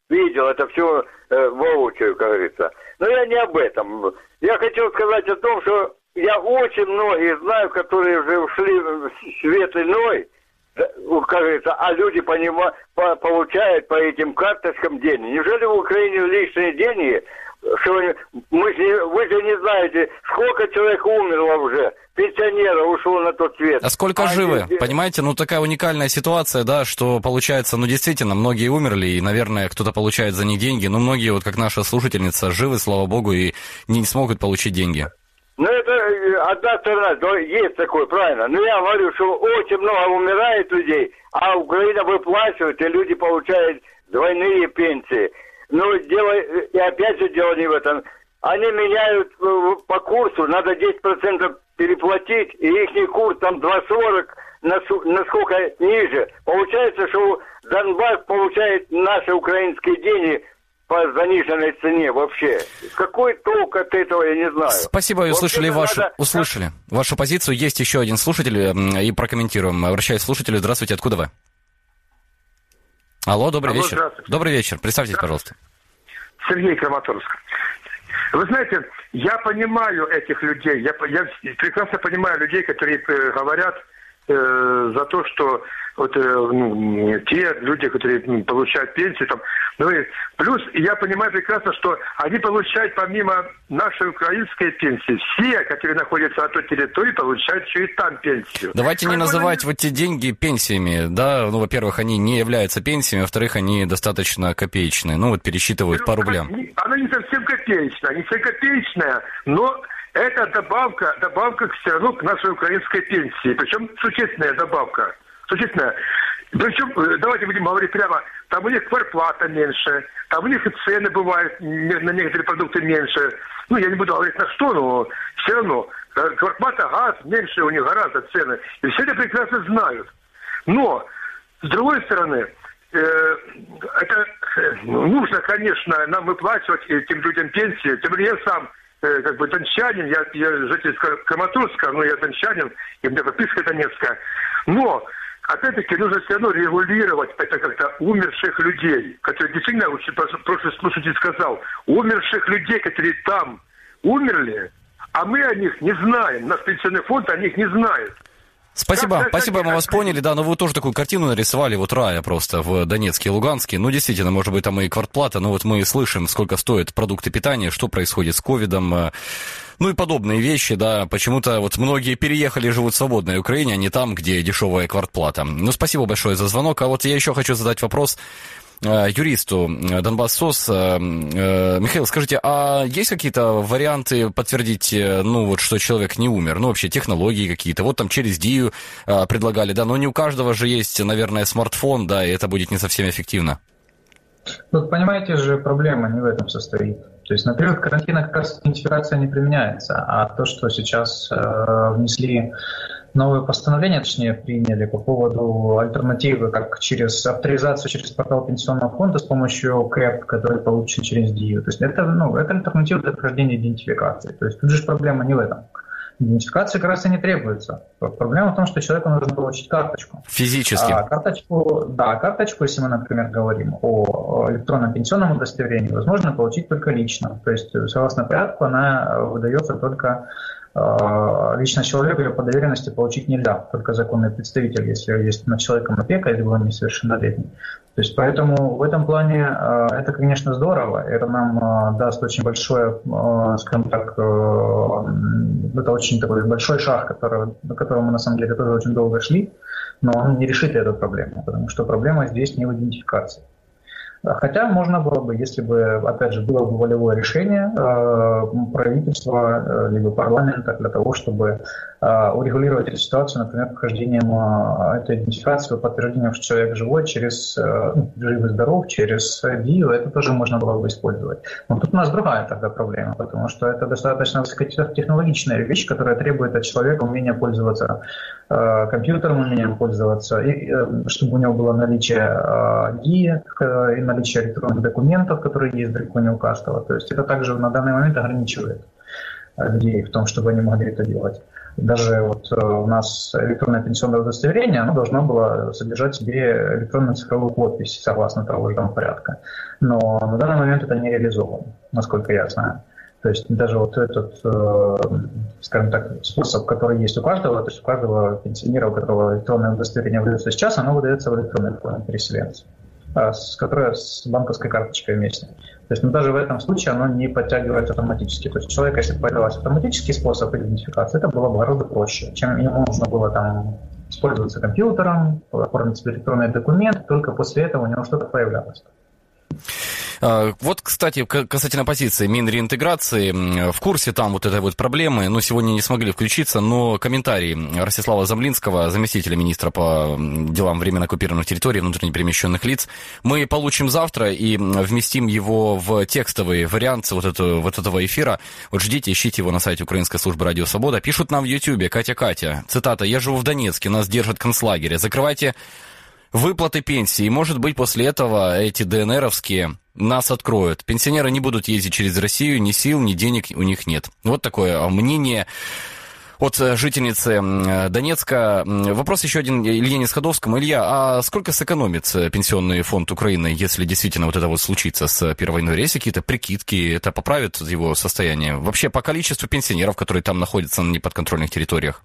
видел это все э, воочию, как говорится. Но я не об этом. Я хотел сказать о том, что я очень многие знаю, которые уже ушли в свет иной, как говорится, а люди понима, по, получают по этим карточкам деньги. Неужели в Украине лишние деньги? Что мы же, вы же не знаете, сколько человек умерло уже, пенсионеров ушло на тот свет. А сколько а живы? здесь... Понимаете, ну такая уникальная ситуация, да, что получается, ну действительно, многие умерли, и, наверное, кто-то получает за них деньги, но многие, вот как наша слушательница, живы, слава богу, и не смогут получить деньги. Ну, это одна сторона, есть такое, правильно. Но я говорю, что очень много умирает людей, а Украина выплачивает, и люди получают двойные пенсии. Но дело, и опять же дело не в этом. Они меняют по курсу, надо десять процентов переплатить, и их курс там два сорок, насколько ниже. Получается, что Донбасс получает наши украинские деньги по заниженной цене вообще. Какой толк от этого, я не знаю. Спасибо, услышали, вашу, надо... услышали вашу позицию. Есть еще один слушатель, и прокомментируем. Обращаюсь к слушателю. Здравствуйте, откуда вы? Алло, добрый Алло, вечер. Добрый вечер. Представьтесь, да. пожалуйста. Сергей, Краматорск. Вы знаете, я понимаю этих людей. Я, я прекрасно понимаю людей, которые говорят э, за то, что вот, э, ну, те люди, которые ну, получают пенсию, там, ну, и плюс я понимаю прекрасно, что они получают помимо нашей украинской пенсии, все, которые находятся на той территории, получают еще и там пенсию. Давайте не как называть они... вот эти деньги пенсиями, да, ну, во-первых, они не являются пенсиями, во-вторых, они достаточно копеечные, ну, вот пересчитывают ну, по рублям. Она не совсем копеечная, не совсем копеечная, но это добавка, добавка все равно к нашей украинской пенсии, причем существенная добавка. Существенно. Причем, давайте будем говорить прямо, там у них квартплата меньше, там у них и цены бывают на некоторые продукты меньше. Ну, я не буду говорить на что, но все равно. Квартплата, газ, меньше у них гораздо цены. И все это прекрасно знают. Но, с другой стороны, э, это э, нужно, конечно, нам выплачивать этим людям пенсии. Тем более я сам э, как бы дончанин, я, я житель Краматорска, но я дончанин, и у меня подписка донецкая. Но опять-таки нужно все равно регулировать это как-то умерших людей, которые действительно, прошлый слушатель сказал, умерших людей, которые там умерли, а мы о них не знаем, наш пенсионный фонд о них не знает. Спасибо, как, спасибо, как, мы как, вас поняли, да, но вы тоже такую картину нарисовали, вот рая просто в Донецке и Луганске. Ну, действительно, может быть, там и квартплата, но вот мы слышим, сколько стоят продукты питания, что происходит с ковидом, ну и подобные вещи, да, почему-то вот многие переехали и живут в свободной Украине, а не там, где дешевая квартплата. Ну, спасибо большое за звонок, а вот я еще хочу задать вопрос юристу Донбассос. Михаил, скажите, а есть какие-то варианты подтвердить, ну, вот, что человек не умер? Ну, вообще, технологии какие-то. Вот там через Дию предлагали, да, но не у каждого же есть, наверное, смартфон, да, и это будет не совсем эффективно. Тут, понимаете же, проблема не в этом состоит. То есть на период карантина как раз идентификация не применяется, а то, что сейчас э, внесли новое постановление, точнее приняли по поводу альтернативы, как через авторизацию через портал пенсионного фонда с помощью КЭП, который получен через Дию. То есть это, ну, это альтернатива для прохождения идентификации. То есть тут же проблема не в этом. Идентификация как раз и не требуется. Проблема в том, что человеку нужно получить карточку. Физически? А, карточку, да, карточку, если мы, например, говорим о электронном пенсионном удостоверении, возможно получить только лично. То есть, согласно порядку, она выдается только э, лично человеку, ее по доверенности получить нельзя. Только законный представитель, если есть над человеком опека, либо он несовершеннолетний. То есть, поэтому в этом плане э, это, конечно, здорово. Это нам э, даст очень большое, э, скажем так, э, это очень такой большой шаг, который, до которого мы на самом деле тоже очень долго шли, но он не решит эту проблему, потому что проблема здесь не в идентификации. Хотя можно было бы, если бы, опять же, было бы волевое решение э, правительства э, либо парламента для того, чтобы э, урегулировать эту ситуацию, например, прохождением э, этой идентификации, подтверждением, что человек живой, через э, жив и здоров, через Дию, это тоже можно было бы использовать. Но тут у нас другая тогда проблема, потому что это достаточно высокотехнологичная вещь, которая требует от человека умения пользоваться э, компьютером, умением пользоваться, и, э, чтобы у него было наличие э, Дии, э, и наличие электронных документов, которые есть далеко не у каждого. То есть это также на данный момент ограничивает людей в том, чтобы они могли это делать. Даже вот у нас электронное пенсионное удостоверение, оно должно было содержать в себе электронную цифровую подпись согласно трудового порядка. Но на данный момент это не реализовано, насколько я знаю. То есть даже вот этот, скажем так, способ, который есть у каждого, то есть у каждого пенсионера, у которого электронное удостоверение выдается сейчас, оно выдается в электронной форме переселенцу, с которой с банковской карточкой вместе. То есть ну, даже в этом случае оно не подтягивается автоматически. То есть человек, если появился автоматический способ идентификации, это было бы гораздо проще, чем ему нужно было там пользоваться компьютером, оформить себе электронный документ, только после этого у него что-то появлялось. Вот, кстати, касательно позиции Минреинтеграции, в курсе там вот этой вот проблемы, ну, сегодня не смогли включиться, но комментарий Ростислава Замлинского, заместителя министра по делам временно оккупированных территорий, внутренне перемещенных лиц, мы получим завтра и вместим его в текстовый вариант вот, эту, вот этого эфира. Вот ждите, ищите его на сайте Украинской службы Радио Свобода. Пишут нам в Ютьюбе, Катя-Катя, цитата: «Я живу в Донецке, нас держат концлагеря. Закрывайте выплаты пенсии, и, может быть, после этого эти ДНРовские нас откроют. Пенсионеры не будут ездить через Россию, ни сил, ни денег у них нет». Вот такое мнение от жительницы Донецка. Вопрос еще один Илье Несходовскому. Илья, а сколько сэкономит пенсионный фонд Украины, если действительно вот это вот случится с первого января? Есть какие-то прикидки, это поправит его состояние? Вообще по количеству пенсионеров, которые там находятся на неподконтрольных територіях?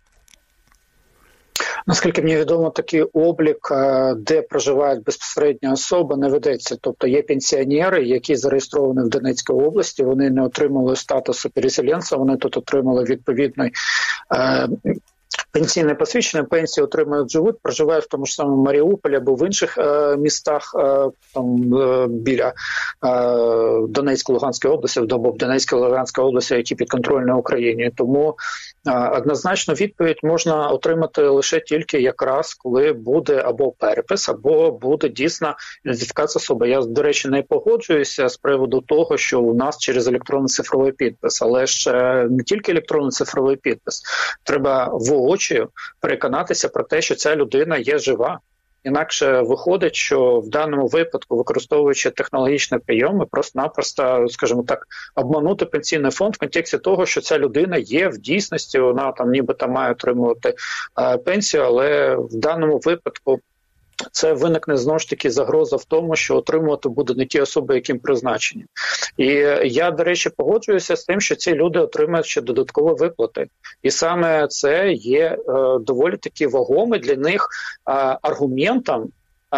Наскільки мені відомо, такий облік, де проживають безпосередньо особи, не ведеться. Тобто є пенсіонери, які зареєстровані в Донецькій області, вони не отримали статусу переселенця, вони тут отримали відповідний е, пенсійне посвідчення, пенсії отримують, живуть, проживають в тому ж самому Маріуполі або в інших е, містах е, там, е, біля е, Донецької, Луганської області, або в Донецькій, Луганській області, які підконтрольні Україні. Тому е, однозначно відповідь можна отримати лише тільки якраз, коли буде або перепис, або буде дійсна ідентифікація особи. Я, до речі, не погоджуюся з приводу того, що у нас через електронний цифровий підпис, але ж не тільки електронний цифровий підпис. Треба воочию переконатися про те, що ця людина є жива. Інакше виходить, що в даному випадку, використовуючи технологічні прийоми, просто-напросто, скажімо так, обманути пенсійний фонд в контексті того, що ця людина є в дійсності, вона там нібито має отримувати е, пенсію, але в даному випадку це виникне, знову ж таки, загроза в тому, що отримувати буде не ті особи, яким призначені. І я, до речі, погоджуюся з тим, що ці люди отримають ще додаткові виплати. І саме це є е, доволі таки вагомим для них е, аргументом,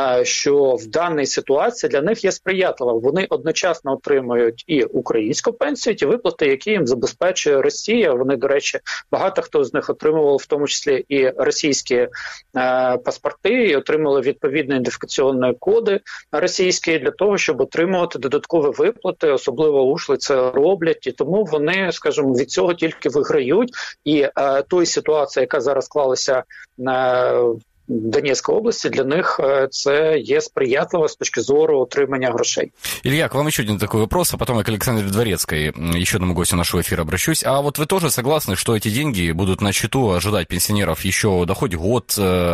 що в даній ситуації для них є сприятливо. Вони одночасно отримують і українську пенсію, ті виплати, які їм забезпечує Росія. Вони, до речі, багато хто з них отримував, в тому числі і російські е, паспорти, і отримали відповідні ідентифікаційні коди російські для того, щоб отримувати додаткові виплати, особливо ушли це роблять, і тому вони, скажімо, від цього тільки виграють. І е, той ситуації, яка зараз склалася на Донецкой области, для них это є сприятливо с точки зору отримания грошей. Илья, к вам еще один такой вопрос, а потом я к Александре Дворецкой, еще одному гостю нашего эфира, обращусь. А вот вы тоже согласны, что эти деньги будут на счету ожидать пенсионеров еще да хоть год,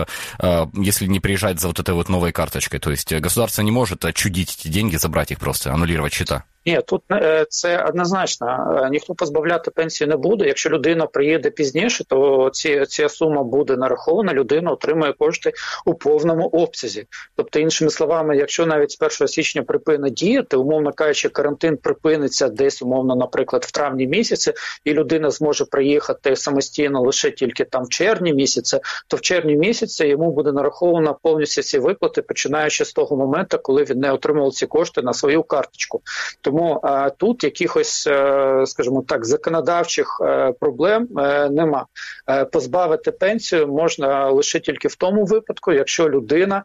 если не приезжать за вот этой вот новой карточкой? То есть государство не может отчудить эти деньги, забрать их просто, аннулировать счета? Ні, тут це однозначно. Ніхто позбавляти пенсії не буде. Якщо людина приїде пізніше, то ці, ця сума буде нарахована, людина отримує кошти у повному обсязі. Тобто, іншими словами, якщо навіть з першого січня припинить діяти, умовно кажучи, карантин припиниться десь, умовно, наприклад, в травні місяці, і людина зможе приїхати самостійно лише тільки там в червні місяці, то в червні місяці йому буде нараховано повністю ці виплати, починаючи з того моменту, коли він не отримував ці кошти на свою карточку. Тому Тому а, тут якихось, а, скажімо так, законодавчих а, проблем а, нема. А, позбавити пенсію можна лише тільки в тому випадку, якщо людина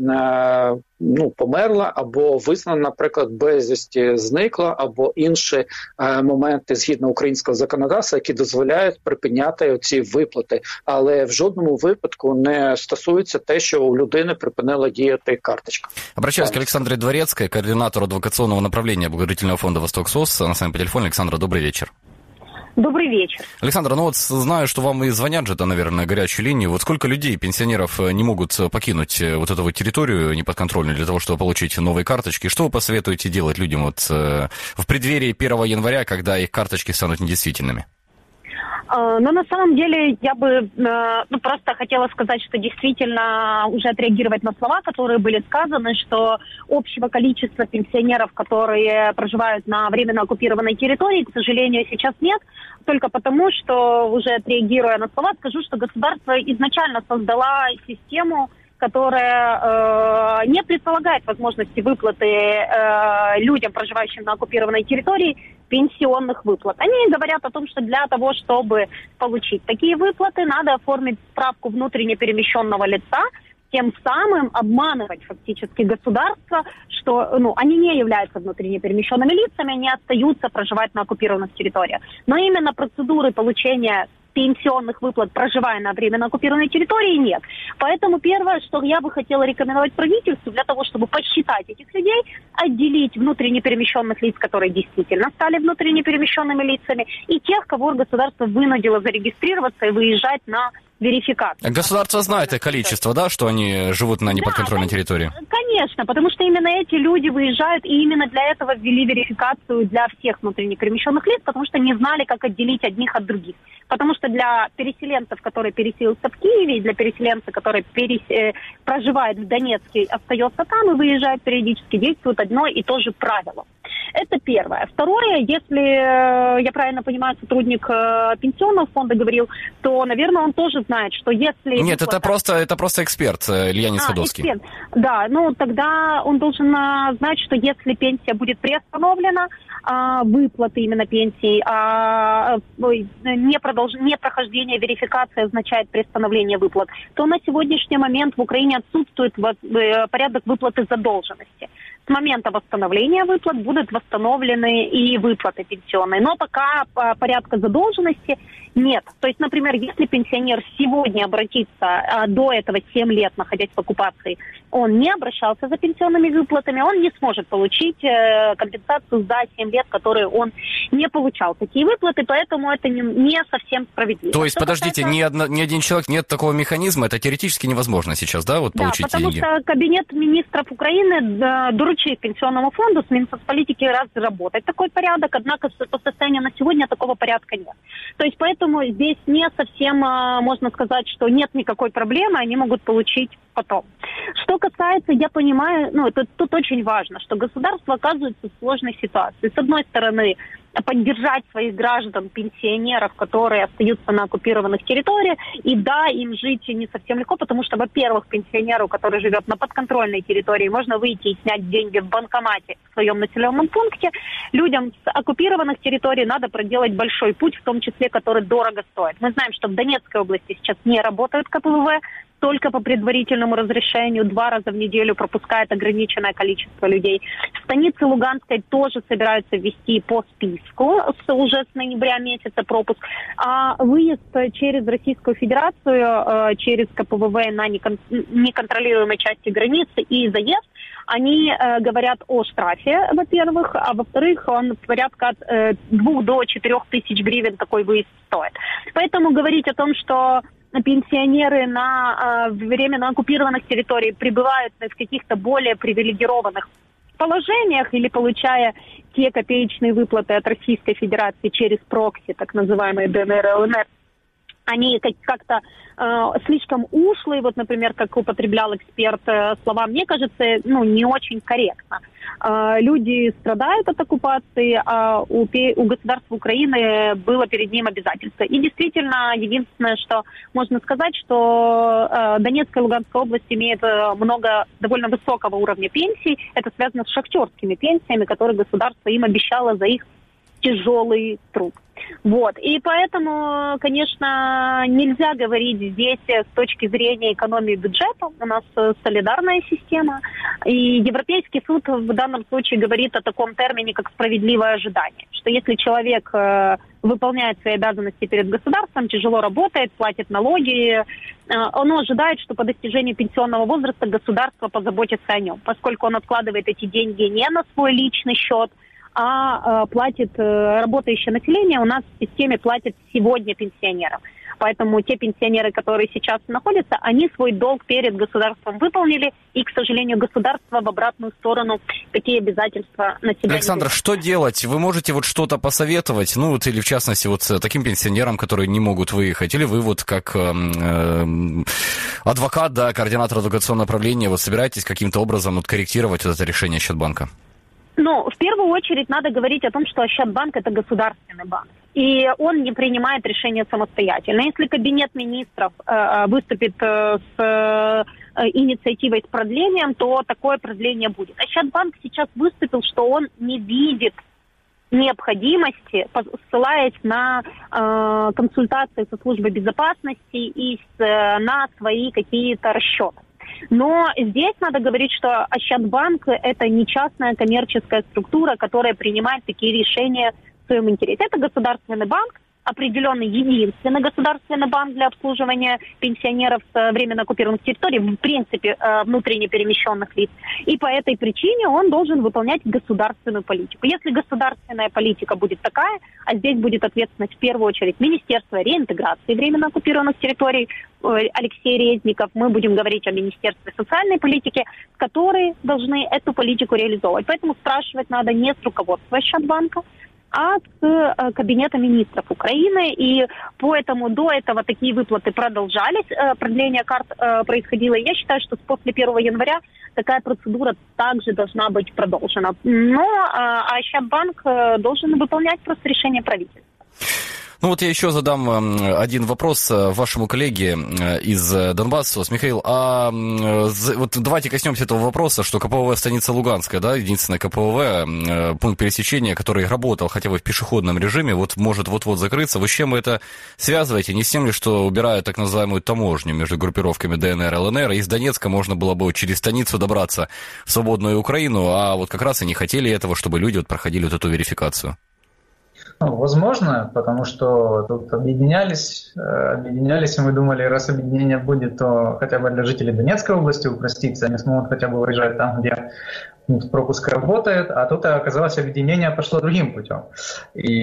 а, ну, померла або визнана, наприклад, безвісті зникла, або інші а, моменти згідно українського законодавства, які дозволяють припиняти ці виплати. Але в жодному випадку не стосується те, що у людини припинила діяти карточка. Обращаюсь к Александре Дворецкой, координатору адвокационного направления благотворительного фонда «Восток СОС». Она с нами по телефону. Александра, добрый вечер. Добрый вечер. Александра, ну вот знаю, что вам и звонят же, наверное, горячую линию. Вот сколько людей, пенсионеров, не могут покинуть вот эту вот территорию неподконтрольную для того, чтобы получить новые карточки? Что вы посоветуете делать людям вот в преддверии первого января, когда их карточки станут недействительными? Но на самом деле я бы ну, просто хотела сказать, что действительно уже отреагировать на слова, которые были сказаны, что общего количества пенсионеров, которые проживают на временно оккупированной территории, к сожалению, сейчас нет. Только потому, что уже отреагируя на слова, скажу, что государство изначально создало систему, которая э, не предполагает возможности выплаты э, людям, проживающим на оккупированной территории, пенсионных выплат. Они говорят о том, что для того, чтобы получить такие выплаты, надо оформить справку внутренне перемещенного лица, тем самым обманывать фактически государство, что ну, они не являются внутренне перемещенными лицами, они остаются проживать на оккупированных территориях. Но именно процедуры получения пенсионных выплат, проживая на временно оккупированной территории, нет. Поэтому первое, что я бы хотела рекомендовать правительству, для того, чтобы посчитать этих людей, отделить внутренне перемещенных лиц, которые действительно стали внутренне перемещенными лицами, и тех, кого государство вынудило зарегистрироваться и выезжать на верификацию. Государство знает их количество, да, что они живут на неподконтрольной да, территории? Конечно, потому что именно эти люди выезжают, и именно для этого ввели верификацию для всех внутренне перемещенных лиц, потому что не знали, как отделить одних от других. Потому что для переселенцев, которые переселился в Киеве, и для переселенца, который перес... э, проживает в Донецке, остается там и выезжает периодически, действует одно и то же правило. Это первое. Второе, если, э, я правильно понимаю, сотрудник э, пенсионного фонда говорил, то, наверное, он тоже знает, что если... Нет, выплата... это, просто, это просто эксперт Илья Несходовский. А, эксперт. Да, ну тогда он должен э, знать, что если пенсия будет приостановлена, э, выплаты именно пенсии, э, не, продолж... не прохождение верификации означает приостановление выплат, то на сегодняшний момент в Украине отсутствует э, порядок выплаты задолженности. С момента восстановления выплат будут восстановлены и выплаты пенсионные. Но пока порядка задолженности нет. То есть, например, если пенсионер сегодня обратится, а до этого семь лет находясь в оккупации, он не обращался за пенсионными выплатами, он не сможет получить э, компенсацию за семь лет, которые он не получал такие выплаты, поэтому это не, не совсем справедливо. То есть, что подождите, касается... ни, одно, ни один человек, нет такого механизма, это теоретически невозможно сейчас, да, вот да, получить потому деньги? Что Кабинет министров Украины да, доручил Пенсионному фонду с Минсоцполитики разработать такой порядок, однако по состоянию на сегодня такого порядка нет. То есть поэтому здесь не совсем можно сказать, что нет никакой проблемы, они могут получить потом. Что касается, я понимаю, ну, это, тут очень важно, что государство оказывается в сложной ситуации. С одной стороны, поддержать своих граждан, пенсионеров, которые остаются на оккупированных территориях. И да, им жить не совсем легко, потому что, во-первых, пенсионеру, который живет на подконтрольной территории, можно выйти и снять деньги в банкомате в своем населенном пункте. Людям с оккупированных территорий надо проделать большой путь, в том числе, который дорого стоит. Мы знаем, что в Донецкой области сейчас не работают ка пэ вэ вэ, только по предварительному разрешению два раза в неделю пропускает ограниченное количество людей. В станице Луганской тоже собираются ввести по списку с, уже с ноября месяца пропуск. А выезд через Российскую Федерацию, через ка пэ вэ вэ на некон, неконтролируемой части границы и заезд, они э, говорят о штрафе, во-первых, а во-вторых, он порядка от э, двух до четырех тысяч гривен такой выезд стоит. Поэтому говорить о том, что пенсионеры на э, временно оккупированных территориях пребывают в каких-то более привилегированных положениях или получая те копеечные выплаты от Российской Федерации через прокси, так называемые дэ эн эр и эл эн эр, они как-то э, слишком ушлые, вот, например, как употреблял эксперт э, слова, мне кажется, ну, не очень корректно. Э, люди страдают от оккупации, а у, у государства Украины было перед ним обязательство. И действительно, единственное, что можно сказать, что э, Донецкая и Луганская область имеют э, много довольно высокого уровня пенсий. Это связано с шахтерскими пенсиями, которые государство им обещало за их тяжелый труд. Вот. И поэтому, конечно, нельзя говорить здесь с точки зрения экономии бюджета. У нас солидарная система. И Европейский суд в данном случае говорит о таком термине, как справедливое ожидание. Что если человек э, выполняет свои обязанности перед государством, тяжело работает, платит налоги, э, он ожидает, что по достижении пенсионного возраста государство позаботится о нем. Поскольку он откладывает эти деньги не на свой личный счет, а э, платит э, работающее население, у нас в системе платят сегодня пенсионерам. Поэтому те пенсионеры, которые сейчас находятся, они свой долг перед государством выполнили, и, к сожалению, государство в обратную сторону такие обязательства на себя Александр, не что делать? Вы можете вот что-то посоветовать, ну вот или в частности вот таким пенсионерам, которые не могут выехать, или вы вот как э, э, адвокат, да, координатор educaционного направления, вот собираетесь каким-то образом вот корректировать вот это решение Ощадбанка? Ну, в первую очередь надо говорить о том, что Ощадбанк – это государственный банк, и он не принимает решения самостоятельно. Если кабинет министров э, выступит э, с э, инициативой с продлением, то такое продление будет. Ощадбанк сейчас выступил, что он не видит необходимости, ссылаясь на э, консультации со службой безопасности и с, э, на свои какие-то расчеты. Но здесь надо говорить, что Ощадбанк – это не частная коммерческая структура, которая принимает такие решения в своем интересе. Это государственный банк, определенный единственный государственный банк для обслуживания пенсионеров с временно оккупированных территорий, в принципе, внутренне перемещенных лиц. И по этой причине он должен выполнять государственную политику. Если государственная политика будет такая, а здесь будет ответственность в первую очередь Министерства реинтеграции временно оккупированных территорий, Алексей Резников, мы будем говорить о Министерстве социальной политики, которые должны эту политику реализовывать. Поэтому спрашивать надо не с руководства Ощадбанка, а с Кабинета министров Украины. И поэтому до этого такие выплаты продолжались, продление карт происходило. И я считаю, что после первого января такая процедура также должна быть продолжена. Но Ощадбанк должен выполнять просто решение правительства. Ну вот я еще задам один вопрос вашему коллеге из Донбасса. Михаил, а вот давайте коснемся этого вопроса, что ка пэ вэ станица Луганская, да, единственная ка пэ вэ, пункт пересечения, который работал хотя бы в пешеходном режиме, вот может вот-вот закрыться. Вы с чем вы это связываете? Не с тем ли, что убирают так называемую таможню между группировками дэ эн эр, эл эн эр, и из Донецка можно было бы через станицу добраться в свободную Украину, а вот как раз и не хотели этого, чтобы люди вот проходили вот эту верификацию? Ну, возможно, потому что тут объединялись, объединялись, и мы думали, раз объединение будет, то хотя бы для жителей Донецкой области упростится, они смогут хотя бы выезжать там, где пропуск работает, а тут оказалось, объединение пошло другим путем и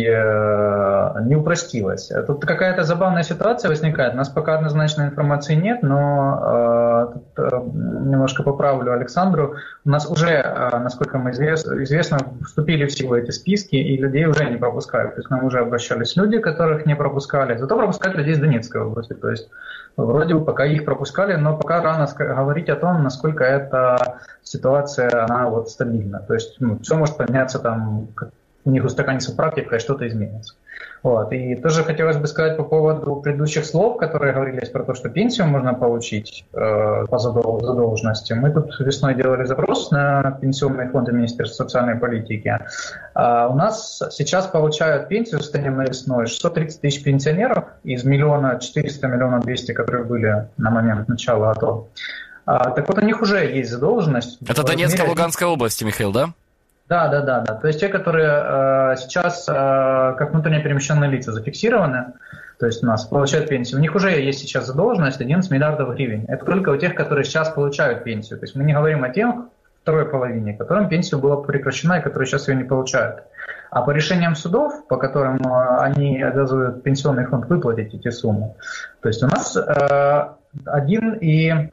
э, не упростилось. Тут какая-то забавная ситуация возникает. У нас пока однозначной информации нет, но э, тут, э, немножко поправлю Александру. У нас уже, э, насколько мы извест, известно, вступили в силу эти списки, и людей уже не пропускают. То есть нам уже обращались люди, которых не пропускали. Зато пропускают людей из Донецкой области. То есть вроде бы пока их пропускали, но пока рано говорить о том, насколько эта ситуация, она вот стабильна. То есть ну, все может поменяться, там, у них устаканится практика, и что-то изменится. Вот. И тоже хотелось бы сказать по поводу предыдущих слов, которые говорились про то, что пенсию можно получить э, по задолженности. Мы тут весной делали запрос на пенсионные фонды Министерства социальной политики. А у нас сейчас получают пенсию станем на весной шестьсот тридцать тысяч пенсионеров из миллиона четыреста, миллиона двести, которые были на момент начала АТО. А, так вот, у них уже есть задолженность. Это Донецкая, Луганская области, Михаил, да? Да, да, да, да. То есть те, которые э, сейчас э, как внутренне перемещенные лица зафиксированы, то есть у нас получают пенсию, у них уже есть сейчас задолженность одиннадцать миллиардов гривен. Это только у тех, которые сейчас получают пенсию. То есть мы не говорим о тех, второй половине, которым пенсия была прекращена и которые сейчас ее не получают. А по решениям судов, по которым э, они обязывают пенсионный фонд выплатить эти суммы, то есть у нас э, один и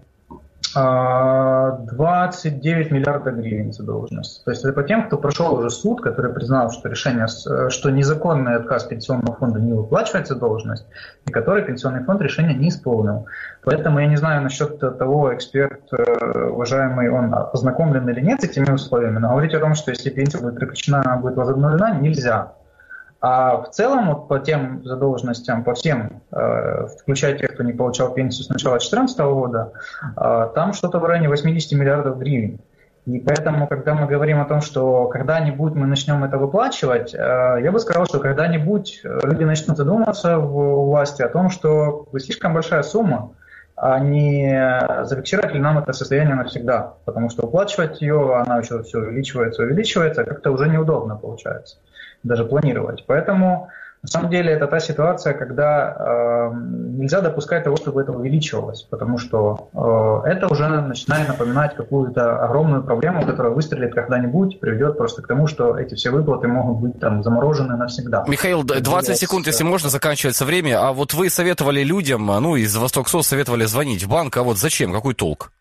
двадцать девять миллиардов гривен задолженность. То есть это по тем, кто прошел уже суд, который признал, что решение, что незаконный отказ пенсионного фонда не выплачивать задолженность, и который пенсионный фонд решение не исполнил. Поэтому я не знаю насчет того, эксперт, уважаемый, он ознакомлен или нет с этими условиями, но говорить о том, что если пенсия будет прекращена, она будет возобновлена, нельзя. А в целом, вот по тем задолженностям, по всем, э, включая тех, кто не получал пенсию с начала две тысячи четырнадцатого года, э, там что-то в районе восемьдесят миллиардов гривен. И поэтому, когда мы говорим о том, что когда-нибудь мы начнем это выплачивать, э, я бы сказал, что когда-нибудь люди начнут задумываться в власти о том, что слишком большая сумма, а не зафиксировать ли нам это состояние навсегда. Потому что уплачивать ее, она еще все увеличивается, увеличивается, как-то уже неудобно получается даже планировать. Поэтому На самом деле это та ситуация, когда э, нельзя допускать того, чтобы это увеличивалось, потому что э, это уже начинает напоминать какую-то огромную проблему, которая выстрелит когда-нибудь, приведет просто к тому, что эти все выплаты могут быть там заморожены навсегда. Михаил, двадцать секунд, если можно, заканчивается время. А вот вы советовали людям, ну, из Востоксос советовали звонить в банк, а вот зачем, какой толк?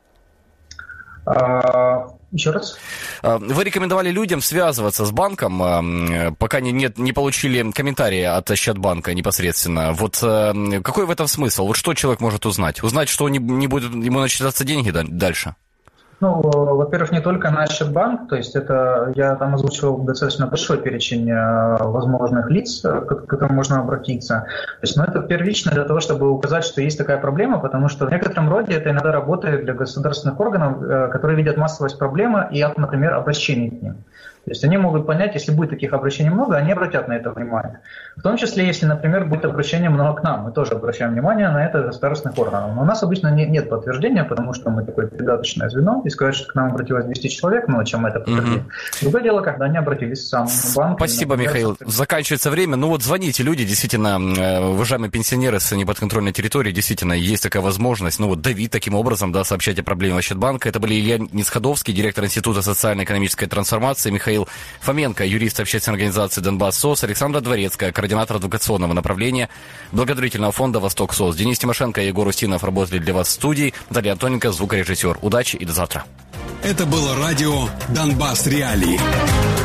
А, еще раз. Вы рекомендовали людям связываться с банком, пока не, не, не получили комментарии от Ощадбанка непосредственно. Вот какой в этом смысл? Вот что человек может узнать? Узнать, что не, не будут ему начисляться деньги дальше? Ну, во-первых, не только на Ощадбанк, то есть это я там озвучивал достаточно большой перечень возможных лиц, к которым можно обратиться. То есть, ну, это первично для того, чтобы указать, что есть такая проблема, потому что в некотором роде это иногда работает для государственных органов, которые видят массовость проблемы и, например, обращений к ним. То есть они могут понять, если будет таких обращений много, они обратят на это внимание. В том числе, если, например, будет обращение много к нам, мы тоже обращаем внимание на это государственных органов. Но у нас обычно не, нет подтверждения, потому что мы такое передаточное звено, и сказать, что к нам обратилось двести человек, ну, чем это подтвердит. Mm-hmm. Другое дело, когда они обратились в сам банк. Спасибо, например, Михаил. Заканчивается время. Ну вот звоните, люди, действительно, уважаемые пенсионеры с неподконтрольной территории, действительно, есть такая возможность, ну вот давить таким образом, да, сообщать о проблеме Ощадбанка. Это были Илья Несходовский, директор Института социально-экономической трансформации, Михаил Фоменко, юрист общественной организации «Донбасс-СОС», Александра Дворецкая, координатор адвокационного направления благотворительного фонда «Восток-СОС». Денис Тимошенко и Егор Устинов работали для вас в студии. Наталья Антоненко, звукорежиссер. Удачи и до завтра. Это было радио «Донбасс Реалии».